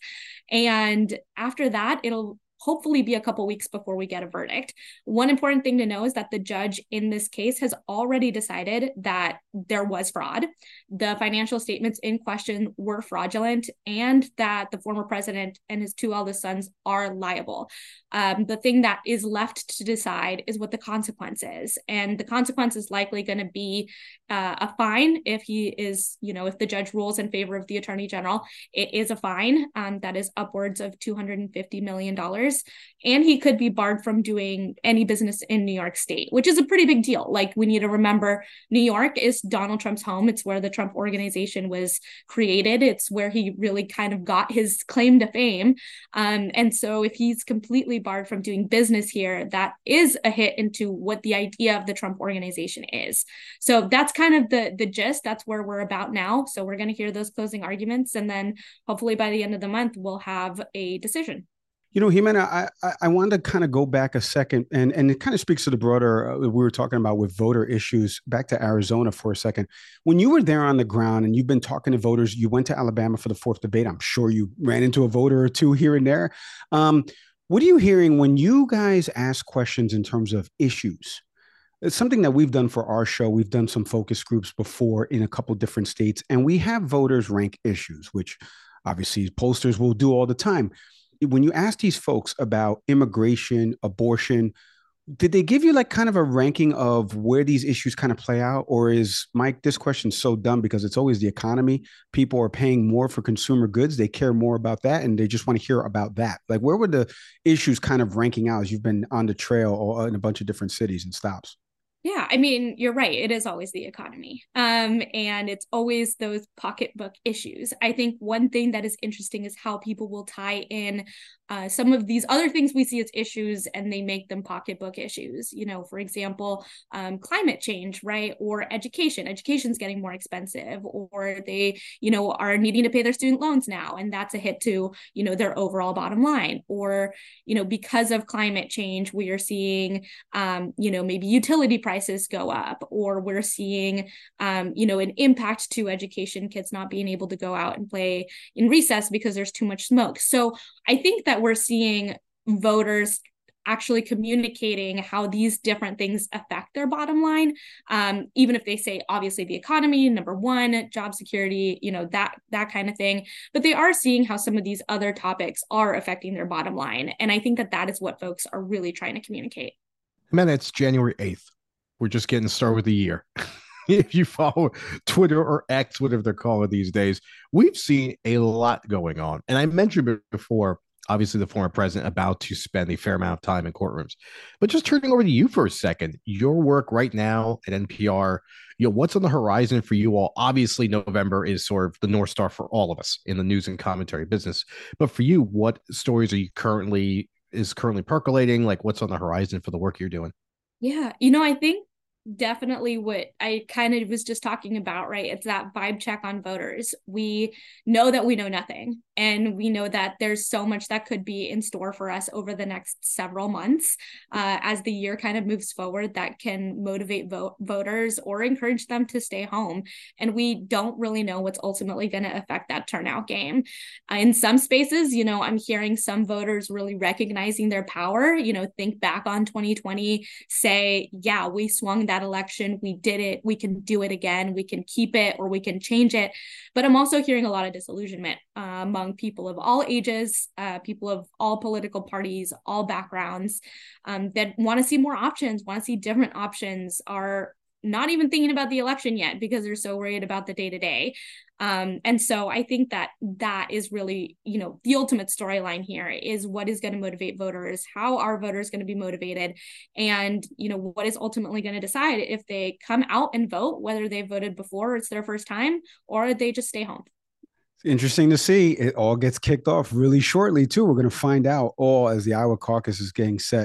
And after that, it'll hopefully be a couple weeks before we get a verdict. One important thing to know is that the judge in this case has already decided that there was fraud. The financial statements in question were fraudulent, and that the former president and his two eldest sons are liable. Um, the thing that is left to decide is what the consequence is. And the consequence is likely going to be uh, a fine if he is, you know, if the judge rules in favor of the attorney general, it is a fine um, that is upwards of two hundred fifty million dollars. And he could be barred from doing any business in New York State, which is a pretty big deal. Like, we need to remember, New York is Donald Trump's home. It's where the Trump Organization was created. It's where he really kind of got his claim to fame. Um, and so if he's completely barred from doing business here, that is a hit into what the idea of the Trump Organization is. So that's kind of the, the gist. That's where we're about now. So we're going to hear those closing arguments, and then hopefully by the end of the month, we'll have a decision. You know, Jimena, I, I, I wanted to kind of go back a second, and, and it kind of speaks to the broader, uh, we were talking about with voter issues, back to Arizona for a second. When you were there on the ground and you've been talking to voters, you went to Alabama for the fourth debate. I'm sure you ran into a voter or two here and there. Um, what are you hearing when you guys ask questions in terms of issues? It's something that we've done for our show. We've done some focus groups before in a couple different states, and we have voters rank issues, which obviously pollsters will do all the time. When you ask these folks about immigration, abortion, did they give you like kind of a ranking of where these issues kind of play out? Or is, Mike, this question so dumb because it's always the economy. People are paying more for consumer goods. They care more about that, and they just want to hear about that. Like, where were the issues kind of ranking out as you've been on the trail or in a bunch of different cities and stops? Yeah, I mean, you're right. It is always the economy. Um, and it's always those pocketbook issues. I think one thing that is interesting is how people will tie in uh, some of these other things we see as issues, and they make them pocketbook issues. You know, for example, um, climate change, right? Or education. Education's getting more expensive, or they, you know, are needing to pay their student loans now, and that's a hit to, you know, their overall bottom line. Or, you know, because of climate change, we are seeing, um, you know, maybe utility prices prices go up, or we're seeing, um, you know, an impact to education, kids not being able to go out and play in recess because there's too much smoke. So I think that we're seeing voters actually communicating how these different things affect their bottom line, um, even if they say, obviously, the economy, number one, job security, you know, that that kind of thing. But they are seeing how some of these other topics are affecting their bottom line. And I think that that is what folks are really trying to communicate. Man, it's January eighth. We're just getting started with the year. If you follow Twitter or X, whatever they're calling it these days, we've seen a lot going on. And I mentioned before, obviously, the former president about to spend a fair amount of time in courtrooms. But just turning over to you for a second, your work right now at N P R, you know, what's on the horizon for you all? Obviously, November is sort of the North Star for all of us in the news and commentary business. But for you, what stories are you currently is currently percolating? Like, what's on the horizon for the work you're doing? Yeah, you know, I think definitely what I kind of was just talking about, right? It's that vibe check on voters. We know that we know nothing, and we know that there's so much that could be in store for us over the next several months uh, as the year kind of moves forward, that can motivate vote voters or encourage them to stay home. And we don't really know what's ultimately going to affect that turnout game. Uh, in some spaces, you know, I'm hearing some voters really recognizing their power, you know, think back on twenty twenty, say, yeah, we swung that election, we did it, we can do it again, we can keep it, or we can change it. But I'm also hearing a lot of disillusionment uh, among people of all ages, uh, people of all political parties, all backgrounds, um, that want to see more options, want to see different options, are not even thinking about the election yet because they're so worried about the day-to-day. Um, and so I think that that is really, you know, the ultimate storyline here is what is going to motivate voters, how are voters going to be motivated, and, you know, what is ultimately going to decide if they come out and vote, whether they voted before, it's their first time, or they just stay home. Interesting to see. It all gets kicked off really shortly, too. We're going to find out all as the Iowa caucus is getting set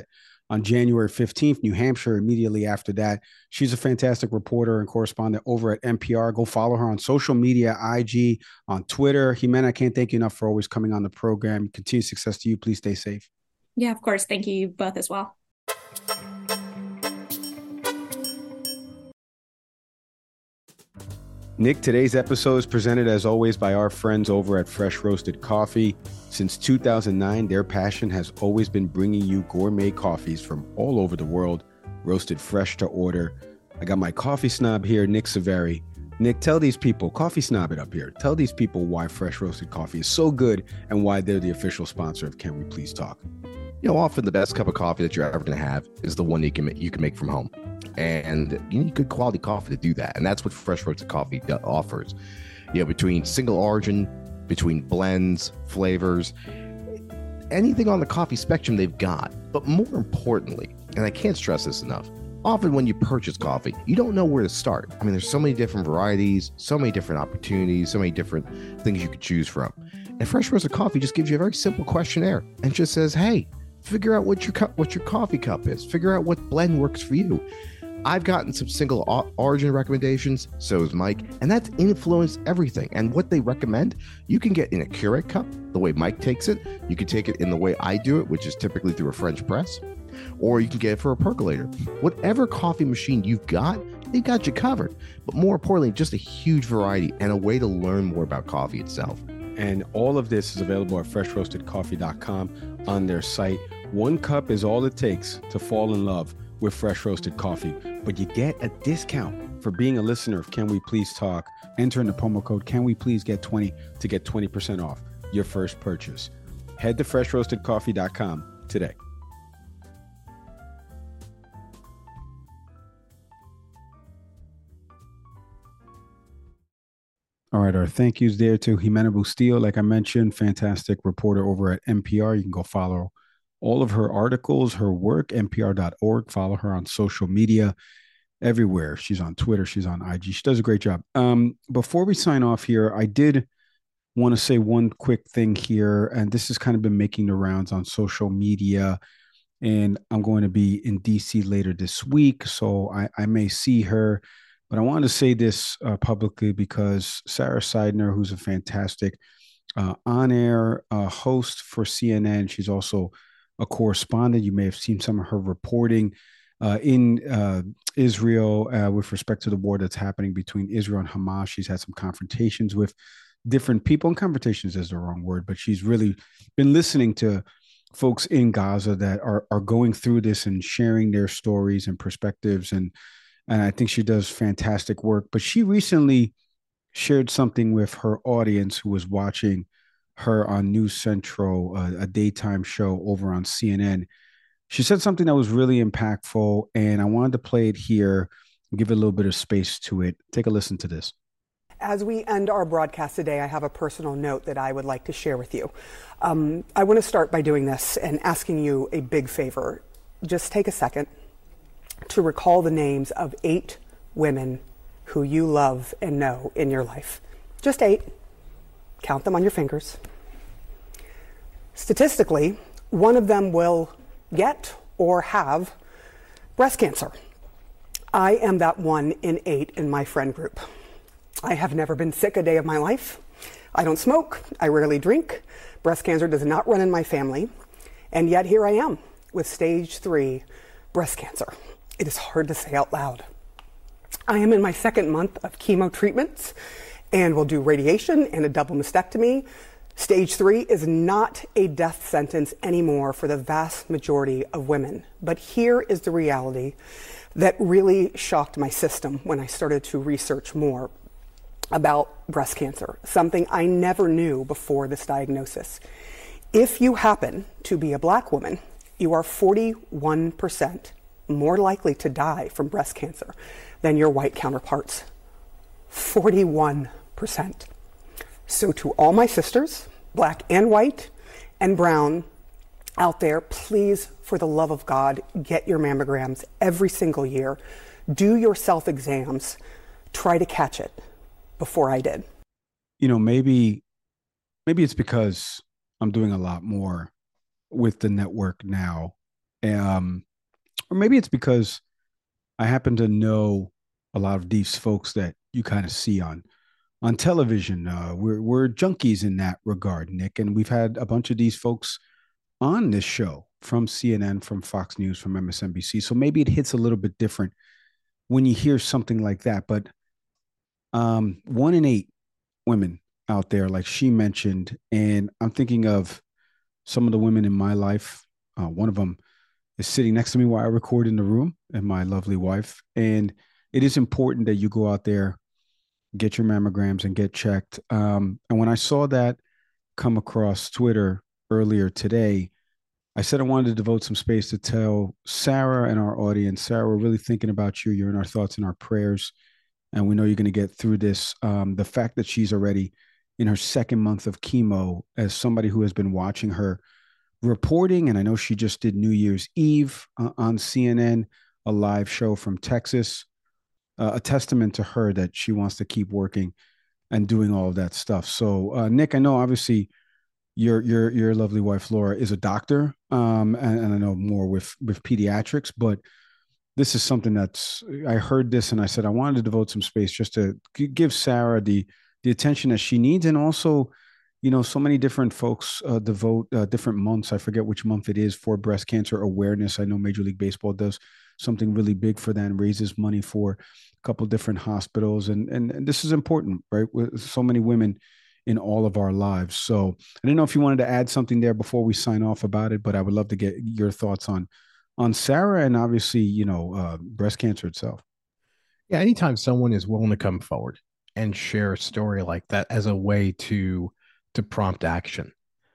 on January fifteenth, New Hampshire, immediately after that. She's a fantastic reporter and correspondent over at N P R. Go follow her on social media, I G, on Twitter. Jimena, I can't thank you enough for always coming on the program. Continued success to you. Please stay safe. Yeah, of course. Thank you both as well. Nick, today's episode is presented as always by our friends over at Fresh Roasted Coffee. Since two thousand nine, their passion has always been bringing you gourmet coffees from all over the world, roasted fresh to order. I got my coffee snob here, Nick Saveri. Nick, tell these people, coffee snob it up here. Tell these people why Fresh Roasted Coffee is so good and why they're the official sponsor of Can We Please Talk. You know, often the best cup of coffee that you're ever going to have is the one you can you can make from home. And you need good quality coffee to do that. And that's what Fresh Roasted Coffee offers. You know, between single origin, between blends, flavors, anything on the coffee spectrum they've got. But more importantly, and I can't stress this enough, often when you purchase coffee, you don't know where to start. I mean, there's so many different varieties, so many different opportunities, so many different things you could choose from. And Fresh Roasted Coffee just gives you a very simple questionnaire and just says, hey, figure out what your cup, what your coffee cup is. Figure out what blend works for you. I've gotten some single origin recommendations, so has Mike, and that's influenced everything. And what they recommend, you can get in a Keurig cup, the way Mike takes it. You can take it in the way I do it, which is typically through a French press, or you can get it for a percolator. Whatever coffee machine you've got, they've got you covered. But more importantly, just a huge variety and a way to learn more about coffee itself. And all of this is available at fresh roasted coffee dot com on their site. One cup is all it takes to fall in love with Fresh Roasted Coffee, but you get a discount for being a listener of Can We Please Talk. Enter in the promo code Can We Please Get twenty to get twenty percent off your first purchase. Head to fresh roasted coffee dot com today. All right, our thank yous there to Jimena Bustillo. Like I mentioned, fantastic reporter over at N P R. You can go follow all of her articles, her work, N P R dot org. Follow her on social media everywhere. She's on Twitter. She's on I G. She does a great job. Um, before we sign off here, I did want to say one quick thing here, and this has kind of been making the rounds on social media, and I'm going to be in D C later this week, so I, I may see her. But I wanted to say this uh, publicly because Sarah Seidner, who's a fantastic uh, on-air uh, host for C N N, she's also a correspondent. You may have seen some of her reporting uh, in uh, Israel uh, with respect to the war that's happening between Israel and Hamas. She's had some confrontations with different people, and confrontations is the wrong word, but she's really been listening to folks in Gaza that are are going through this and sharing their stories and perspectives. And And I think she does fantastic work. But she recently shared something with her audience who was watching her on News Central, uh, a daytime show over on C N N. She said something that was really impactful, and I wanted to play it here and give it a little bit of space to it. Take a listen to this. As we end our broadcast today, I have a personal note that I would like to share with you. Um, I want to start by doing this and asking you a big favor. Just take a second to recall the names of eight women who you love and know in your life. Just eight. Count them on your fingers. Statistically, one of them will get or have breast cancer. I am that one in eight in my friend group. I have never been sick a day of my life. I don't smoke. I rarely drink. Breast cancer does not run in my family. And yet here I am with stage three breast cancer. It is hard to say out loud. I am in my second month of chemo treatments and will do radiation and a double mastectomy. Stage three is not a death sentence anymore for the vast majority of women. But here is the reality that really shocked my system when I started to research more about breast cancer, something I never knew before this diagnosis. If you happen to be a Black woman, you are forty-one percent more likely to die from breast cancer than your white counterparts. forty-one percent. So to all my sisters, Black and white and brown out there, please, for the love of God, get your mammograms every single year. Do your self-exams. Try to catch it before I did. You know, maybe, maybe it's because I'm doing a lot more with the network now. Um, or maybe it's because I happen to know a lot of these folks that you kind of see on on television. Uh, we're we're junkies in that regard, Nick, and we've had a bunch of these folks on this show from C N N, from Fox News, from M S N B C. So maybe it hits a little bit different when you hear something like that. But um, one in eight women out there, like she mentioned, and I'm thinking of some of the women in my life. Uh, one of them is sitting next to me while I record in the room, and my lovely wife. And it is important that you go out there, get your mammograms, and get checked. Um, and when I saw that come across Twitter earlier today, I said I wanted to devote some space to tell Sarah and our audience, Sarah, we're really thinking about you. You're in our thoughts and our prayers, and we know you're going to get through this. Um, the fact that she's already in her second month of chemo, as somebody who has been watching her reporting, and I know she just did New Year's Eve uh, on C N N, a live show from Texas, uh, a testament to her that she wants to keep working and doing all of that stuff. So, uh, Nick, I know obviously your your your lovely wife Laura is a doctor, um, and, and I know more with with pediatrics, but this is something that's, I heard this and I said I wanted to devote some space just to g- give Sarah the the attention that she needs, and also, you know, so many different folks uh, devote uh, different months. I forget which month it is for breast cancer awareness. I know Major League Baseball does something really big for that and raises money for a couple different hospitals. And, and, and this is important, right? With so many women in all of our lives. So I didn't know if you wanted to add something there before we sign off about it, but I would love to get your thoughts on, on Sarah and obviously, you know, uh, breast cancer itself. Yeah. Anytime someone is willing to come forward and share a story like that as a way to to prompt action,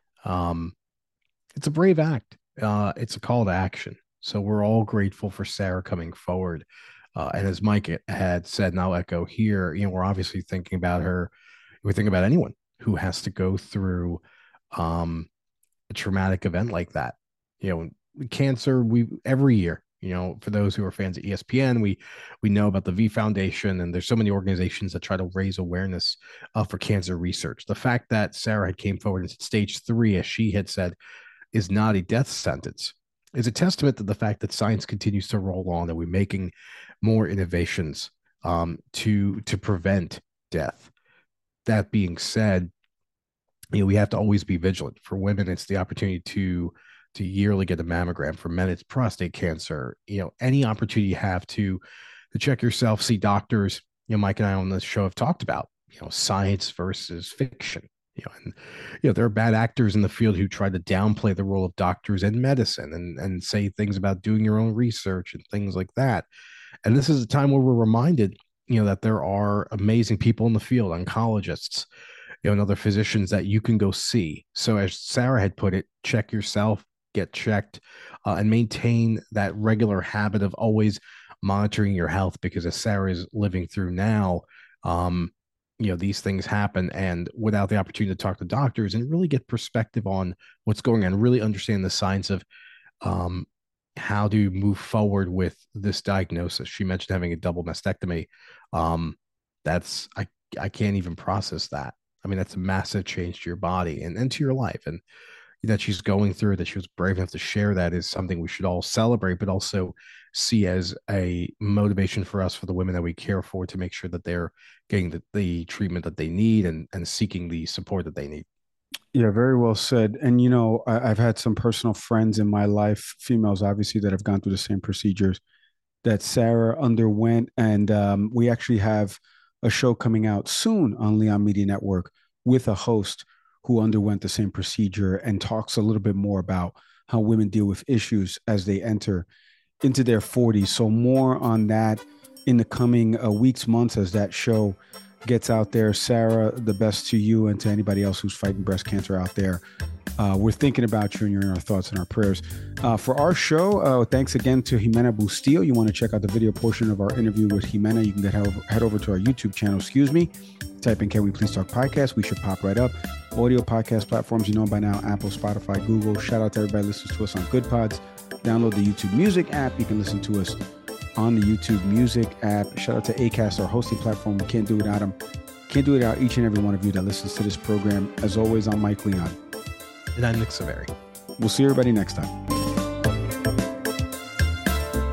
um, it's a brave act. Uh, it's a call to action. So we're all grateful for Sarah coming forward. Uh, and as Mike had said, and I'll echo here, you know, we're obviously thinking about her. We think about anyone who has to go through um, a traumatic event like that. You know, cancer, we every year, you know, for those who are fans of E S P N, we we know about the V Foundation, and there's so many organizations that try to raise awareness uh, for cancer research. The fact that Sarah had came forward and said stage three, as she had said, is not a death sentence, is a testament to the fact that science continues to roll on, and we're making more innovations um, to to prevent death. That being said, you know, we have to always be vigilant. For women, it's the opportunity to to yearly get a mammogram. For men, it's prostate cancer. You know, any opportunity you have to to check yourself, see doctors. You know, Mike and I on this show have talked about, you know, science versus fiction. You know, and you know, there are bad actors in the field who try to downplay the role of doctors in medicine and and say things about doing your own research and things like that. And this is a time where we're reminded, you know, that there are amazing people in the field, oncologists, you know, and other physicians that you can go see. So as Sarah had put it, check yourself, get checked, uh, and maintain that regular habit of always monitoring your health, because as Sarah is living through now, um, you know, these things happen, and without the opportunity to talk to doctors and really get perspective on what's going on, really understand the science of um, how to move forward with this diagnosis. She mentioned having a double mastectomy. Um, that's, I, I can't even process that. I mean, that's a massive change to your body and, and to your life. And that she's going through, that she was brave enough to share that, is something we should all celebrate, but also see as a motivation for us, for the women that we care for, to make sure that they're getting the, the treatment that they need and, and seeking the support that they need. Yeah, very well said. And, you know, I, I've had some personal friends in my life, females, obviously, that have gone through the same procedures that Sarah underwent. And um, we actually have a show coming out soon on Leon Media Network with a host who underwent the same procedure and talks a little bit more about how women deal with issues as they enter into their forties. So more on that in the coming uh, weeks, months, as that show gets out there. Sarah, the best to you and to anybody else who's fighting breast cancer out there. Uh, we're thinking about you, and you're in our thoughts and our prayers. Uh, for our show, uh, thanks again to Jimena Bustillo. You want to check out the video portion of our interview with Jimena, you can get head over, head over to our YouTube channel, excuse me. Type in Can We Please Talk Podcast. We should pop right up. Audio podcast platforms, you know by now, Apple, Spotify, Google. Shout out to everybody who listens to us on Good Pods. Download the YouTube Music app. You can listen to us on the YouTube Music app. Shout out to Acast, our hosting platform. We can't do it without them. Can't do it without each and every one of you that listens to this program. As always, I'm Mike Leon. And I'm Nick Saveri. We'll see everybody next time.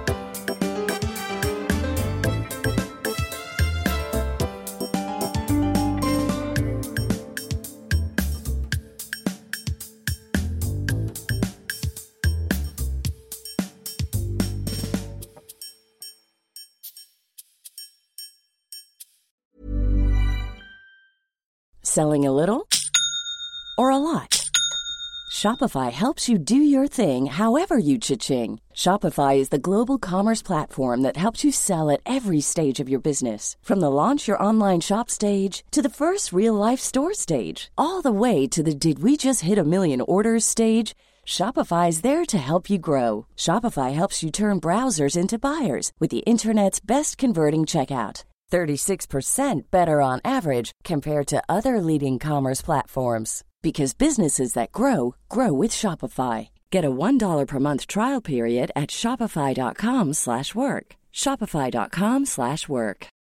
Selling a little or a lot? Shopify helps you do your thing however you cha-ching. Shopify is the global commerce platform that helps you sell at every stage of your business. From the launch your online shop stage to the first real-life store stage, all the way to the did we just hit a million orders stage. Shopify is there to help you grow. Shopify helps you turn browsers into buyers with the internet's best converting checkout. thirty-six percent better on average compared to other leading commerce platforms. Because businesses that grow, grow with Shopify. Get a one dollar per month trial period at shopify.com slash work. Shopify.com slash work.